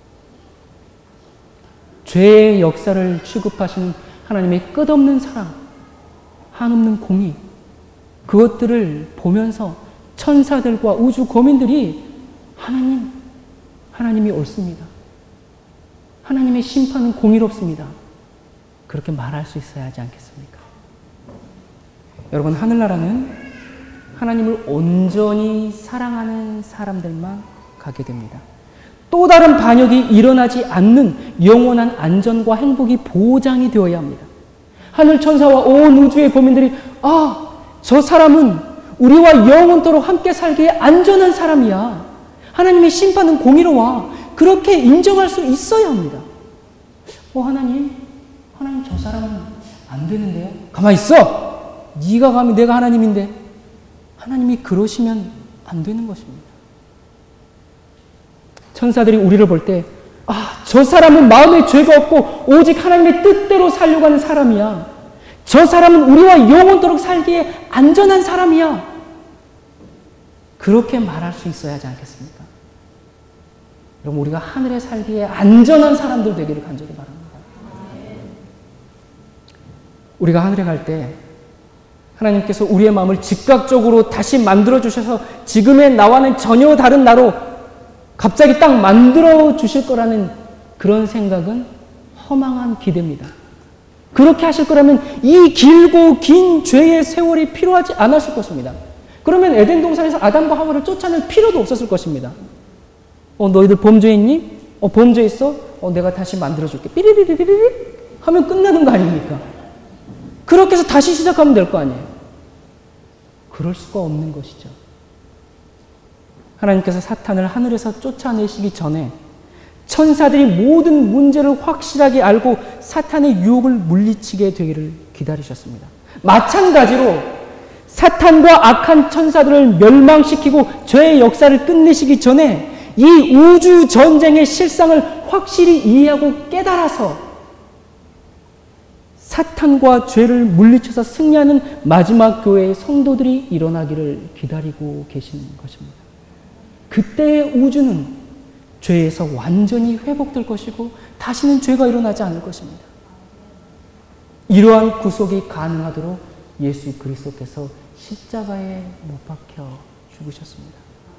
죄의 역사를 취급하시는 하나님의 끝없는 사랑, 한없는 공의, 그것들을 보면서 천사들과 우주 거민들이 하나님이 옳습니다. 하나님의 심판은 공의롭습니다. 그렇게 말할 수 있어야 하지 않겠습니까? 여러분, 하늘나라는 하나님을 온전히 사랑하는 사람들만 가게 됩니다. 또 다른 반역이 일어나지 않는 영원한 안전과 행복이 보장이 되어야 합니다. 하늘 천사와 온 우주의 거민들이 저 사람은 우리와 영원토록 함께 살기에 안전한 사람이야. 하나님의 심판은 공의로워. 그렇게 인정할 수 있어야 합니다. 하나님 저 사람은 안 되는데요? 가만히 있어! 네가 감히 내가 하나님인데. 하나님이 그러시면 안 되는 것입니다. 천사들이 우리를 볼 때 저 사람은 마음에 죄가 없고 오직 하나님의 뜻대로 살려고 하는 사람이야. 저 사람은 우리와 영원토록 살기에 안전한 사람이야. 그렇게 말할 수 있어야 하지 않겠습니까? 여러분, 우리가 하늘에 살기에 안전한 사람들 되기를 간절히 바랍니다. 우리가 하늘에 갈 때 하나님께서 우리의 마음을 즉각적으로 다시 만들어주셔서 지금의 나와는 전혀 다른 나로 갑자기 딱 만들어주실 거라는 그런 생각은 허망한 기대입니다. 그렇게 하실 거라면 이 길고 긴 죄의 세월이 필요하지 않았을 것입니다. 그러면 에덴 동산에서 아담과 하와를 쫓아낼 필요도 없었을 것입니다. 너희들 범죄했니? 범죄했어? 내가 다시 만들어줄게. 삐리리리리리 하면 끝나는 거 아닙니까? 그렇게 해서 다시 시작하면 될 거 아니에요. 그럴 수가 없는 것이죠. 하나님께서 사탄을 하늘에서 쫓아내시기 전에 천사들이 모든 문제를 확실하게 알고 사탄의 유혹을 물리치게 되기를 기다리셨습니다. 마찬가지로 사탄과 악한 천사들을 멸망시키고 죄의 역사를 끝내시기 전에 이 우주 전쟁의 실상을 확실히 이해하고 깨달아서 사탄과 죄를 물리쳐서 승리하는 마지막 교회의 성도들이 일어나기를 기다리고 계시는 것입니다. 그때의 우주는 죄에서 완전히 회복될 것이고 다시는 죄가 일어나지 않을 것입니다. 이러한 구속이 가능하도록 예수 그리스도께서 십자가에 못 박혀 죽으셨습니다.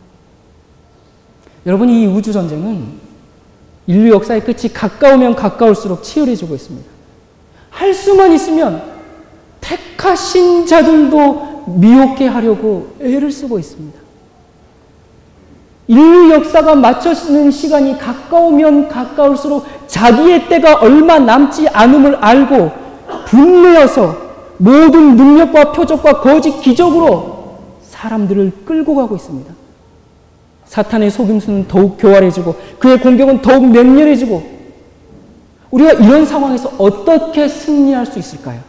여러분, 이 우주 전쟁은 인류 역사의 끝이 가까우면 가까울수록 치열해지고 있습니다. 할 수만 있으면 택하신 자들도 미혹해 하려고 애를 쓰고 있습니다. 인류 역사가 맞춰지는 시간이 가까우면 가까울수록 자기의 때가 얼마 남지 않음을 알고 분노해서 모든 능력과 표적과 거짓 기적으로 사람들을 끌고 가고 있습니다. 사탄의 속임수는 더욱 교활해지고 그의 공격은 더욱 맹렬해지고 우리가 이런 상황에서 어떻게 승리할 수 있을까요?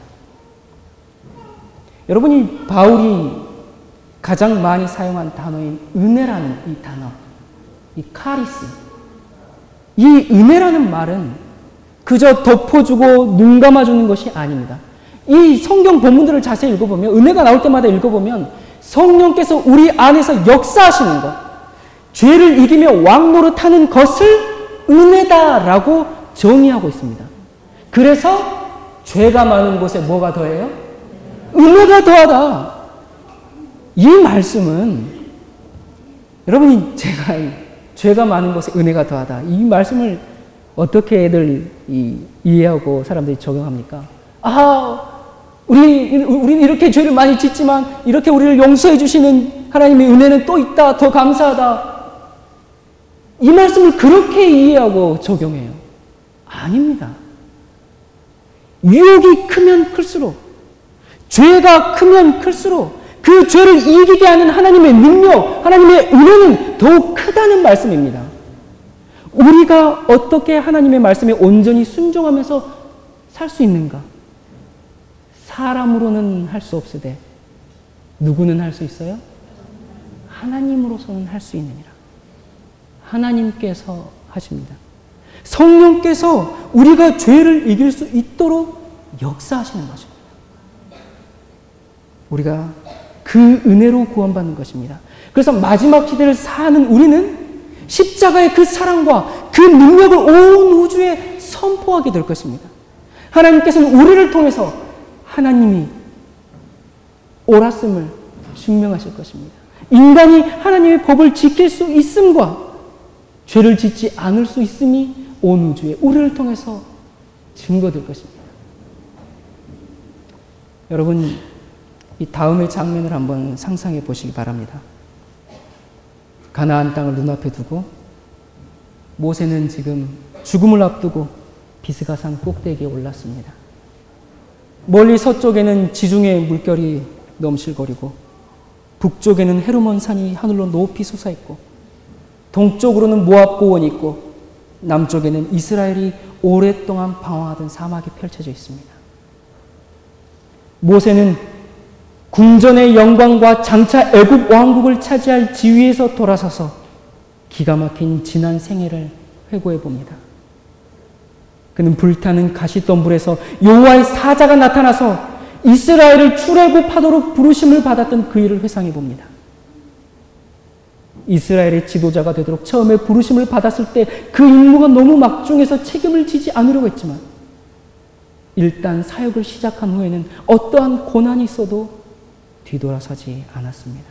여러분이 바울이 가장 많이 사용한 단어인 은혜라는 이 단어, 이 카리스, 이 은혜라는 말은 그저 덮어주고 눈 감아주는 것이 아닙니다. 이 성경 본문들을 자세히 읽어보면, 은혜가 나올 때마다 읽어보면 성령께서 우리 안에서 역사하시는 것, 죄를 이기며 왕노릇하는 것을 은혜다라고 정의하고 있습니다. 그래서 죄가 많은 곳에 뭐가 더해요? 은혜가 더하다. 이 말씀은 여러분이 제가 죄가 많은 곳에 은혜가 더하다. 이 말씀을 어떻게 애들 이해하고 사람들이 적용합니까? 우리는 이렇게 죄를 많이 짓지만 이렇게 우리를 용서해 주시는 하나님의 은혜는 또 있다. 더 감사하다. 이 말씀을 그렇게 이해하고 적용해요. 아닙니다. 유혹이 크면 클수록, 죄가 크면 클수록 그 죄를 이기게 하는 하나님의 능력, 하나님의 은혜는 더욱 크다는 말씀입니다. 우리가 어떻게 하나님의 말씀에 온전히 순종하면서 살 수 있는가? 사람으로는 할 수 없으되 누구는 할 수 있어요? 하나님으로서는 할 수 있느니라. 하나님께서 하십니다. 성령께서 우리가 죄를 이길 수 있도록 역사하시는 것입니다. 우리가 그 은혜로 구원받는 것입니다. 그래서 마지막 시대를 사는 우리는 십자가의 그 사랑과 그 능력을 온 우주에 선포하게 될 것입니다. 하나님께서는 우리를 통해서 하나님이 옳았음을 증명하실 것입니다. 인간이 하나님의 법을 지킬 수 있음과 죄를 짓지 않을 수 있음이 온 우주에 우리를 통해서 증거될 것입니다. 여러분, 이 다음의 장면을 한번 상상해 보시기 바랍니다. 가나안 땅을 눈앞에 두고 모세는 지금 죽음을 앞두고 비스가산 꼭대기에 올랐습니다. 멀리 서쪽에는 지중해 물결이 넘실거리고 북쪽에는 헤르몬 산이 하늘로 높이 솟아있고 동쪽으로는 모압 고원이 있고 남쪽에는 이스라엘이 오랫동안 방황하던 사막이 펼쳐져 있습니다. 모세는 궁전의 영광과 장차 애굽 왕국을 차지할 지위에서 돌아서서 기가 막힌 지난 생애를 회고해 봅니다. 그는 불타는 가시덤불에서 여호와의 사자가 나타나서 이스라엘을 출애굽하도록 부르심을 받았던 그 일을 회상해 봅니다. 이스라엘의 지도자가 되도록 처음에 부르심을 받았을 때 그 임무가 너무 막중해서 책임을 지지 않으려고 했지만 일단 사역을 시작한 후에는 어떠한 고난이 있어도 뒤돌아서지 않았습니다.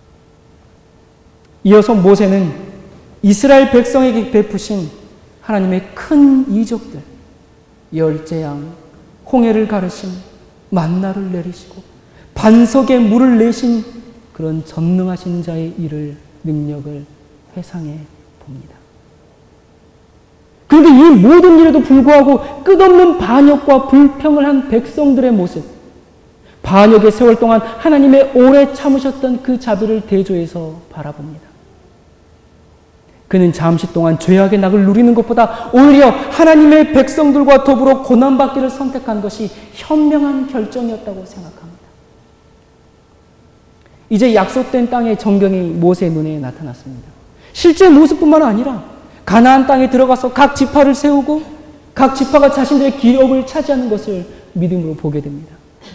이어서 모세는 이스라엘 백성에게 베푸신 하나님의 큰 이적들, 열재양, 홍해를 가르심, 만나를 내리시고 반석에 물을 내신 그런 전능하신 자의 일을, 능력을 회상해 봅니다. 그런데 이 모든 일에도 불구하고 끝없는 반역과 불평을 한 백성들의 모습, 반역의 세월 동안 하나님의 오래 참으셨던 그 자비를 대조해서 바라봅니다. 그는 잠시 동안 죄악의 낙을 누리는 것보다 오히려 하나님의 백성들과 더불어 고난받기를 선택한 것이 현명한 결정이었다고 생각합니다. 이제 약속된 땅의 정경이 모세의 눈에 나타났습니다. 실제 모습뿐만 아니라 가나안 땅에 들어가서 각 지파를 세우고 각 지파가 자신들의 기업을 차지하는 것을 믿음으로 보게 됩니다.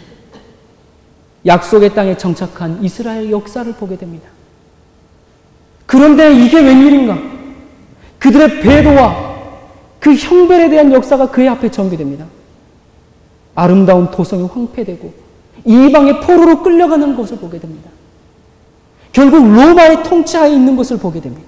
약속의 땅에 정착한 이스라엘 역사를 보게 됩니다. 그런데 이게 웬일인가? 그들의 배도와 그 형벌에 대한 역사가 그의 앞에 전개됩니다. 아름다운 도성이 황폐되고 이방의 포로로 끌려가는 것을 보게 됩니다. 결국 로마의 통치하에 있는 것을 보게 됩니다.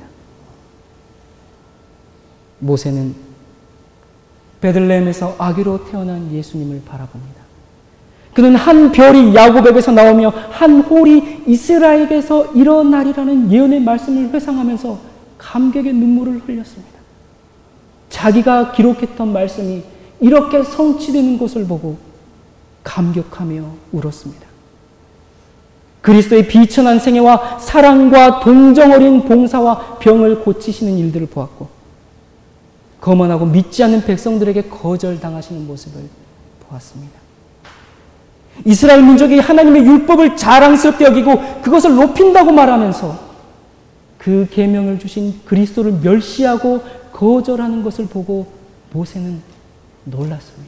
모세는 베들레헴에서 아기로 태어난 예수님을 바라봅니다. 그는 한 별이 야곱에게서 나오며 한 홀이 이스라엘에게서 일어나리라는 예언의 말씀을 회상하면서 감격의 눈물을 흘렸습니다. 자기가 기록했던 말씀이 이렇게 성취되는 것을 보고 감격하며 울었습니다. 그리스도의 비천한 생애와 사랑과 동정 어린 봉사와 병을 고치시는 일들을 보았고 거만하고 믿지 않는 백성들에게 거절당하시는 모습을 보았습니다. 이스라엘 민족이 하나님의 율법을 자랑스럽게 여기고 그것을 높인다고 말하면서 그 계명을 주신 그리스도를 멸시하고 거절하는 것을 보고 모세는 놀랐습니다.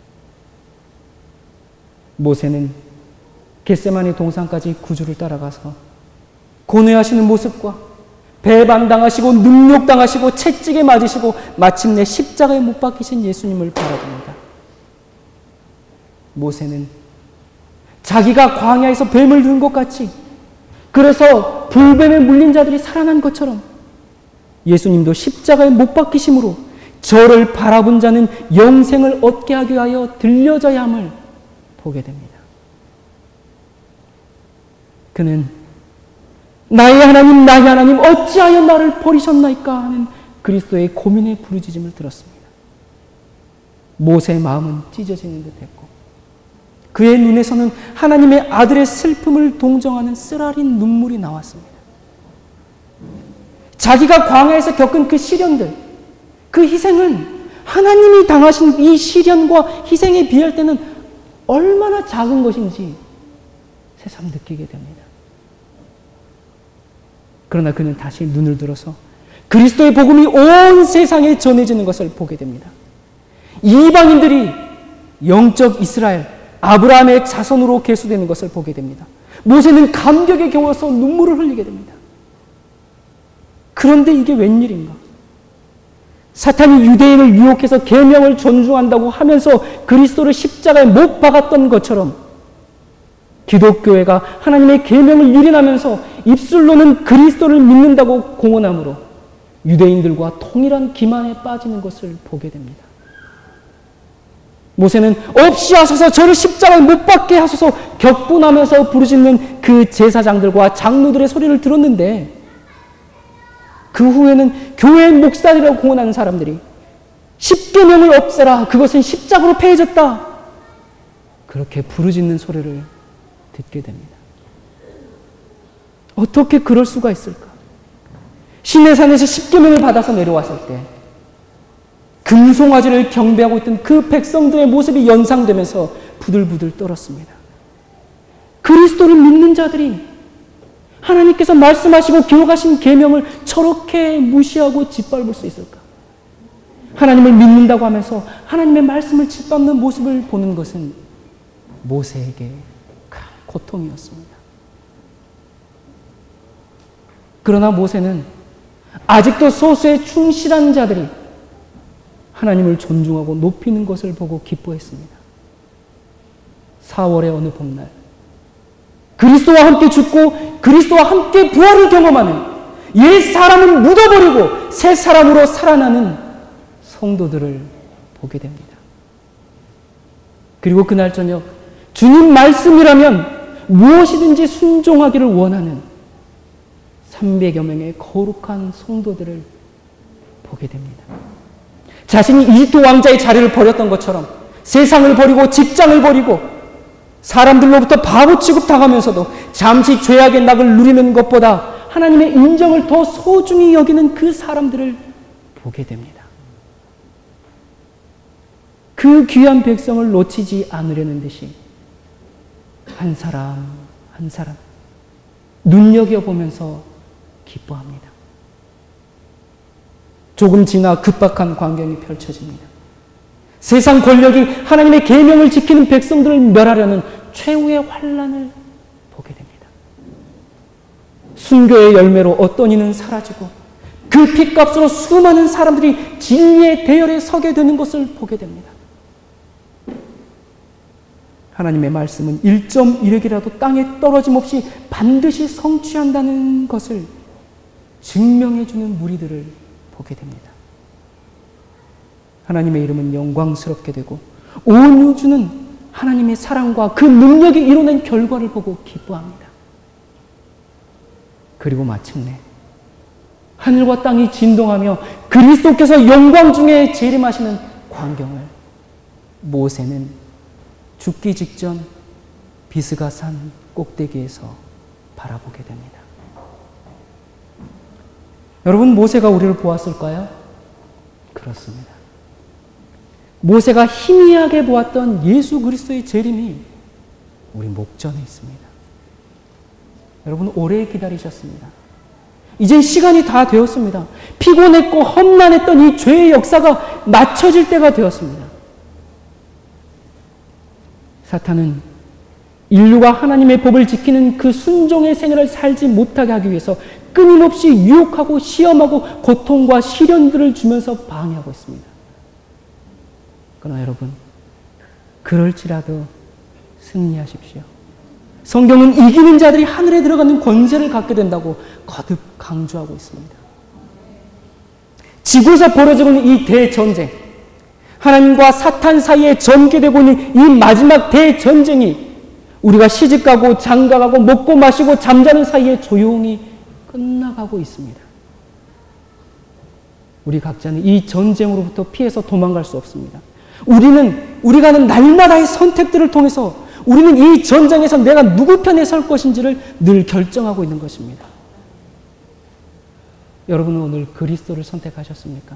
모세는 겟세마네 동산까지 구주를 따라가서 고뇌하시는 모습과 배반당하시고 능욕당하시고 채찍에 맞으시고 마침내 십자가에 못 박히신 예수님을 바라봅니다. 모세는 자기가 광야에서 뱀을 든 것 같이, 그래서 불뱀에 물린 자들이 살아난 것처럼 예수님도 십자가에 못 박히심으로 저를 바라본 자는 영생을 얻게 하기 위하여 들려져야 함을 보게 됩니다. 그는 나의 하나님 어찌하여 나를 버리셨나이까 하는 그리스도의 고민의 부르짖음을 들었습니다. 모세의 마음은 찢어지는 듯했고 그의 눈에서는 하나님의 아들의 슬픔을 동정하는 쓰라린 눈물이 나왔습니다. 자기가 광야에서 겪은 그 시련들, 그 희생은 하나님이 당하신 이 시련과 희생에 비할 때는 얼마나 작은 것인지 새삼 느끼게 됩니다. 그러나 그는 다시 눈을 들어서 그리스도의 복음이 온 세상에 전해지는 것을 보게 됩니다. 이방인들이 영적 이스라엘, 아브라함의 자손으로 계수되는 것을 보게 됩니다. 모세는 감격에 겨워서 눈물을 흘리게 됩니다. 그런데 이게 웬일인가? 사탄이 유대인을 유혹해서 계명을 존중한다고 하면서 그리스도를 십자가에 못 박았던 것처럼 기독교회가 하나님의 계명을 유린하면서 입술로는 그리스도를 믿는다고 공언함으로 유대인들과 동일한 기만에 빠지는 것을 보게 됩니다. 모세는 없이 하소서, 저를 십자가에 못 박게 하소서 격분하면서 부르짖는 그 제사장들과 장로들의 소리를 들었는데, 그 후에는 교회의 목사리라고 공언하는 사람들이 십계명을 없애라, 그것은 십자가로 폐해졌다, 그렇게 부르짖는 소리를 듣게 됩니다. 어떻게 그럴 수가 있을까? 시내산에서 십계명을 받아서 내려왔을 때 금송아지를 경배하고 있던 그 백성들의 모습이 연상되면서 부들부들 떨었습니다. 그리스도를 믿는 자들이 하나님께서 말씀하시고 기록하신 계명을 저렇게 무시하고 짓밟을 수 있을까? 하나님을 믿는다고 하면서 하나님의 말씀을 짓밟는 모습을 보는 것은 모세에게 큰 고통이었습니다. 그러나 모세는 아직도 소수의 충실한 자들이 하나님을 존중하고 높이는 것을 보고 기뻐했습니다. 4월의 어느 봄날, 그리스도와 함께 죽고 그리스도와 함께 부활을 경험하는, 옛 사람은 묻어버리고 새 사람으로 살아나는 성도들을 보게 됩니다. 그리고 그날 저녁 주님 말씀이라면 무엇이든지 순종하기를 원하는 300여 명의 거룩한 성도들을 보게 됩니다. 자신이 이집트 왕자의 자리를 버렸던 것처럼 세상을 버리고 직장을 버리고 사람들로부터 바보 취급당하면서도 잠시 죄악의 낙을 누리는 것보다 하나님의 인정을 더 소중히 여기는 그 사람들을 보게 됩니다. 그 귀한 백성을 놓치지 않으려는 듯이 한 사람 한 사람 눈여겨보면서 기뻐합니다. 조금 지나 급박한 광경이 펼쳐집니다. 세상 권력이 하나님의 계명을 지키는 백성들을 멸하려는 최후의 환난을 보게 됩니다. 순교의 열매로 어떤 이는 사라지고 그 핏값으로 수많은 사람들이 진리의 대열에 서게 되는 것을 보게 됩니다. 하나님의 말씀은 1.1획이라도 땅에 떨어짐 없이 반드시 성취한다는 것을 증명해주는 무리들을 보게 됩니다. 하나님의 이름은 영광스럽게 되고 온 우주는 하나님의 사랑과 그 능력이 이뤄낸 결과를 보고 기뻐합니다. 그리고 마침내 하늘과 땅이 진동하며 그리스도께서 영광 중에 재림하시는 광경을 모세는 죽기 직전 비스가 산 꼭대기에서 바라보게 됩니다. 여러분, 모세가 우리를 보았을까요? 그렇습니다. 모세가 희미하게 보았던 예수 그리스도의 재림이 우리 목전에 있습니다. 여러분, 오래 기다리셨습니다. 이젠 시간이 다 되었습니다. 피곤했고 험난했던 이 죄의 역사가 맞춰질 때가 되었습니다. 사탄은 인류가 하나님의 법을 지키는 그 순종의 생애를 살지 못하게 하기 위해서 끊임없이 유혹하고 시험하고 고통과 시련들을 주면서 방해하고 있습니다. 그러나 여러분, 그럴지라도 승리하십시오. 성경은 이기는 자들이 하늘에 들어가는 권세를 갖게 된다고 거듭 강조하고 있습니다. 지구에서 벌어지고 있는 이 대전쟁, 하나님과 사탄 사이에 전개되고 있는 이 마지막 대전쟁이 우리가 시집가고 장가가고 먹고 마시고 잠자는 사이에 조용히 끝나가고 있습니다. 우리 각자는 이 전쟁으로부터 피해서 도망갈 수 없습니다. 우리가 하는 날마다의 선택들을 통해서 우리는 이 전쟁에서 내가 누구 편에 설 것인지를 늘 결정하고 있는 것입니다. 여러분은 오늘 그리스도를 선택하셨습니까?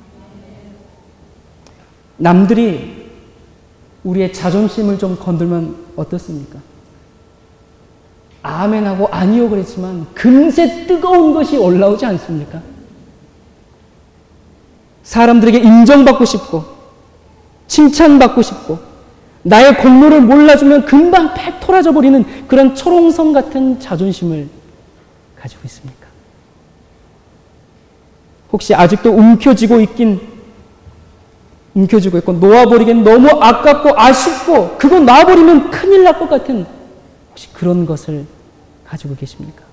남들이 우리의 자존심을 좀 건들면 어떻습니까? 아멘하고 아니요 그랬지만 금세 뜨거운 것이 올라오지 않습니까? 사람들에게 인정받고 싶고 칭찬받고 싶고 나의 공로를 몰라주면 금방 패토라져 버리는 그런 초롱성 같은 자존심을 가지고 있습니까? 혹시 아직도 움켜쥐고 있고 놓아버리기엔 너무 아깝고 아쉽고 그거 놔버리면 큰일 날 것 같은 혹시 그런 것을 가지고 계십니까?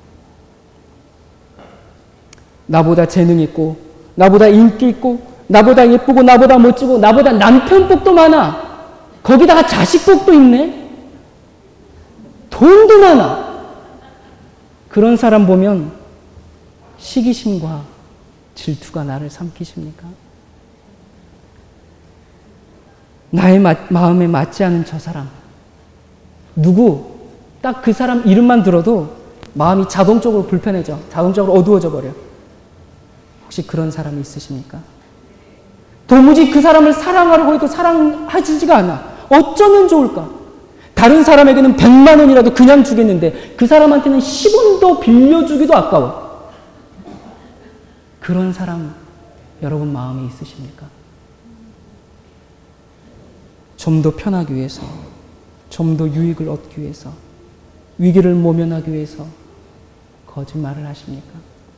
나보다 재능 있고 나보다 인기 있고 나보다 예쁘고 나보다 멋지고 나보다 남편 복도 많아. 거기다가 자식 복도 있네. 돈도 많아. 그런 사람 보면 시기심과 질투가 나를 삼키십니까? 나의 마음에 맞지 않은 저 사람, 누구? 딱 그 사람 이름만 들어도 마음이 자동적으로 불편해져. 자동적으로 어두워져 버려. 혹시 그런 사람이 있으십니까? 도무지 그 사람을 사랑하려고 해도 사랑하지가 않아. 어쩌면 좋을까? 다른 사람에게는 100만 원이라도 그냥 주겠는데 그 사람한테는 10원도 빌려주기도 아까워. 그런 사람 여러분 마음에 있으십니까? 좀 더 편하기 위해서, 좀 더 유익을 얻기 위해서, 위기를 모면하기 위해서 거짓말을 하십니까?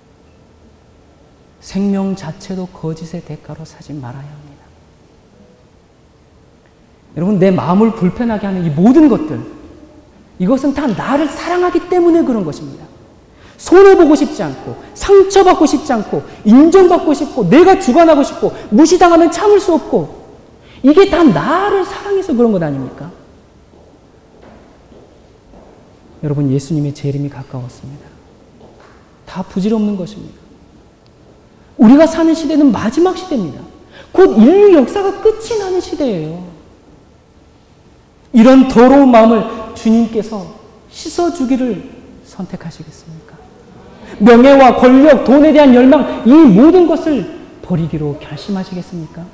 생명 자체도 거짓의 대가로 사지 말아야 합니다. 여러분, 내 마음을 불편하게 하는 이 모든 것들, 이것은 다 나를 사랑하기 때문에 그런 것입니다. 손해보고 싶지 않고, 상처받고 싶지 않고, 인정받고 싶고, 내가 주관하고 싶고, 무시당하면 참을 수 없고, 이게 다 나를 사랑해서 그런 것 아닙니까? 여러분, 예수님의 재림이 가까웠습니다. 다 부질없는 것입니다. 우리가 사는 시대는 마지막 시대입니다. 곧 인류 역사가 끝이 나는 시대예요. 이런 더러운 마음을 주님께서 씻어주기를 선택하시겠습니까? 명예와 권력, 돈에 대한 열망, 이 모든 것을 버리기로 결심하시겠습니까?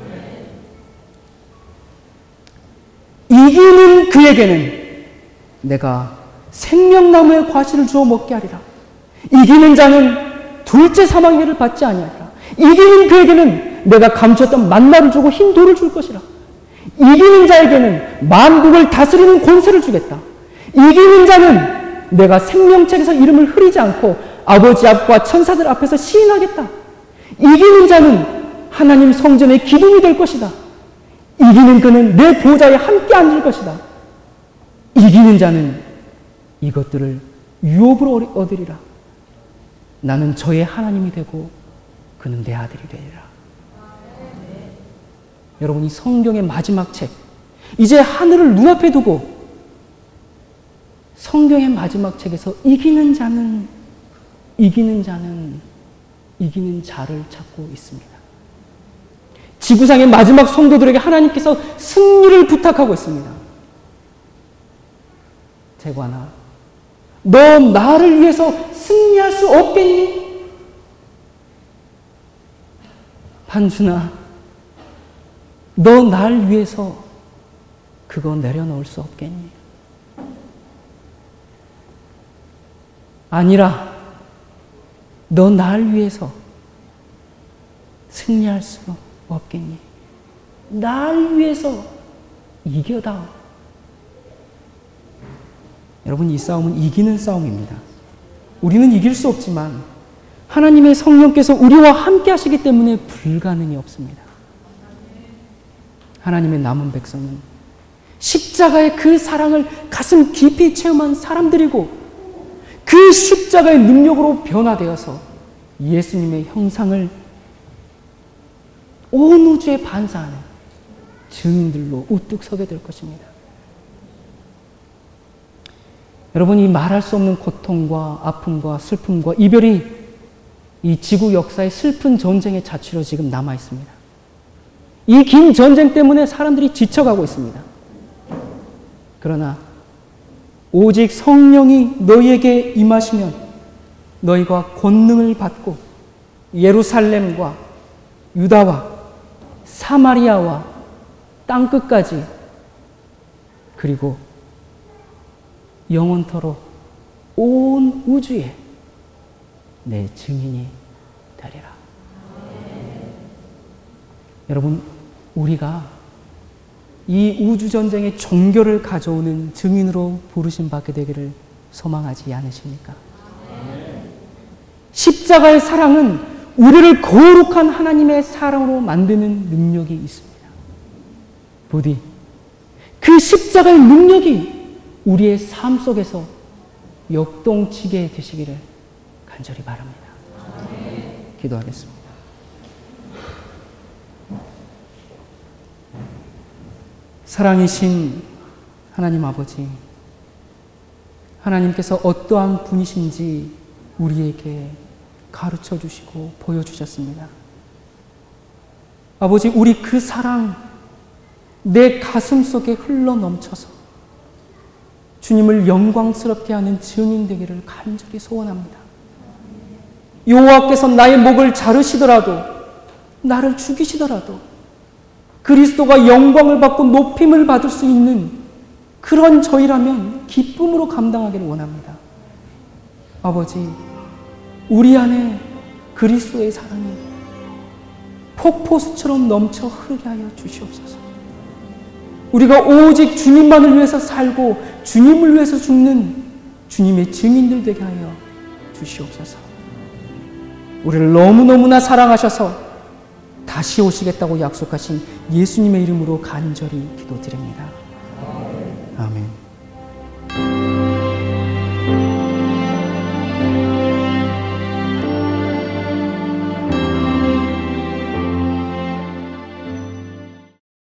이기는 그에게는 내가 생명나무의 과실을 주어 먹게 하리라. 이기는 자는 둘째 사망해를 받지 아니하리라. 이기는 그에게는 내가 감췄던 만나를 주고 흰 돌을 줄 것이라. 이기는 자에게는 만국을 다스리는 권세를 주겠다. 이기는 자는 내가 생명책에서 이름을 흐리지 않고 아버지 앞과 천사들 앞에서 시인하겠다. 이기는 자는 하나님 성전의 기둥이 될 것이다. 이기는 그는 내 보좌에 함께 앉을 것이다. 이기는 자는 이것들을 유업으로 얻으리라. 나는 저의 하나님이 되고 그는 내 아들이 되리라. 여러분, 이 성경의 마지막 책, 이제 하늘을 눈앞에 두고 성경의 마지막 책에서 이기는 자는 이기는 자를 찾고 있습니다. 지구상의 마지막 성도들에게 하나님께서 승리를 부탁하고 있습니다. 재관아, 너 나를 위해서 승리할 수 없겠니? 한준아, 너 날 위해서 그거 내려놓을 수 없겠니? 아니라 너 날 위해서 승리할 수 없겠니? 날 위해서 이겨다오. 여러분, 이 싸움은 이기는 싸움입니다. 우리는 이길 수 없지만 하나님의 성령께서 우리와 함께 하시기 때문에 불가능이 없습니다. 하나님의 남은 백성은 십자가의 그 사랑을 가슴 깊이 체험한 사람들이고 그 십자가의 능력으로 변화되어서 예수님의 형상을 온 우주에 반사하는 증인들로 우뚝 서게 될 것입니다. 여러분, 이 말할 수 없는 고통과 아픔과 슬픔과 이별이 이 지구 역사의 슬픈 전쟁의 자취로 지금 남아 있습니다. 이 긴 전쟁 때문에 사람들이 지쳐가고 있습니다. 그러나 오직 성령이 너희에게 임하시면 너희가 권능을 받고 예루살렘과 유다와 사마리아와 땅끝까지 그리고 영원토록 온 우주에 내 증인이 되리라. 여러분, 우리가 이 우주전쟁의 종교를 가져오는 증인으로 부르심 받게 되기를 소망하지 않으십니까? 십자가의 사랑은 우리를 거룩한 하나님의 사랑으로 만드는 능력이 있습니다. 부디 그 십자가의 능력이 우리의 삶 속에서 역동치게 되시기를 간절히 바랍니다. 기도하겠습니다. 사랑이신 하나님 아버지, 하나님께서 어떠한 분이신지 우리에게 가르쳐 주시고 보여주셨습니다. 아버지, 우리 그 사랑 내 가슴 속에 흘러 넘쳐서 주님을 영광스럽게 하는 증인 되기를 간절히 소원합니다. 여호와께서 나의 목을 자르시더라도, 나를 죽이시더라도 그리스도가 영광을 받고 높임을 받을 수 있는 그런 저희라면 기쁨으로 감당하기를 원합니다. 아버지, 우리 안에 그리스도의 사랑이 폭포수처럼 넘쳐 흐르게 하여 주시옵소서. 우리가 오직 주님만을 위해서 살고 주님을 위해서 죽는 주님의 증인들 되게 하여 주시옵소서. 우리를 너무너무나 사랑하셔서 다시 오시겠다고 약속하신 예수님의 이름으로 간절히 기도드립니다.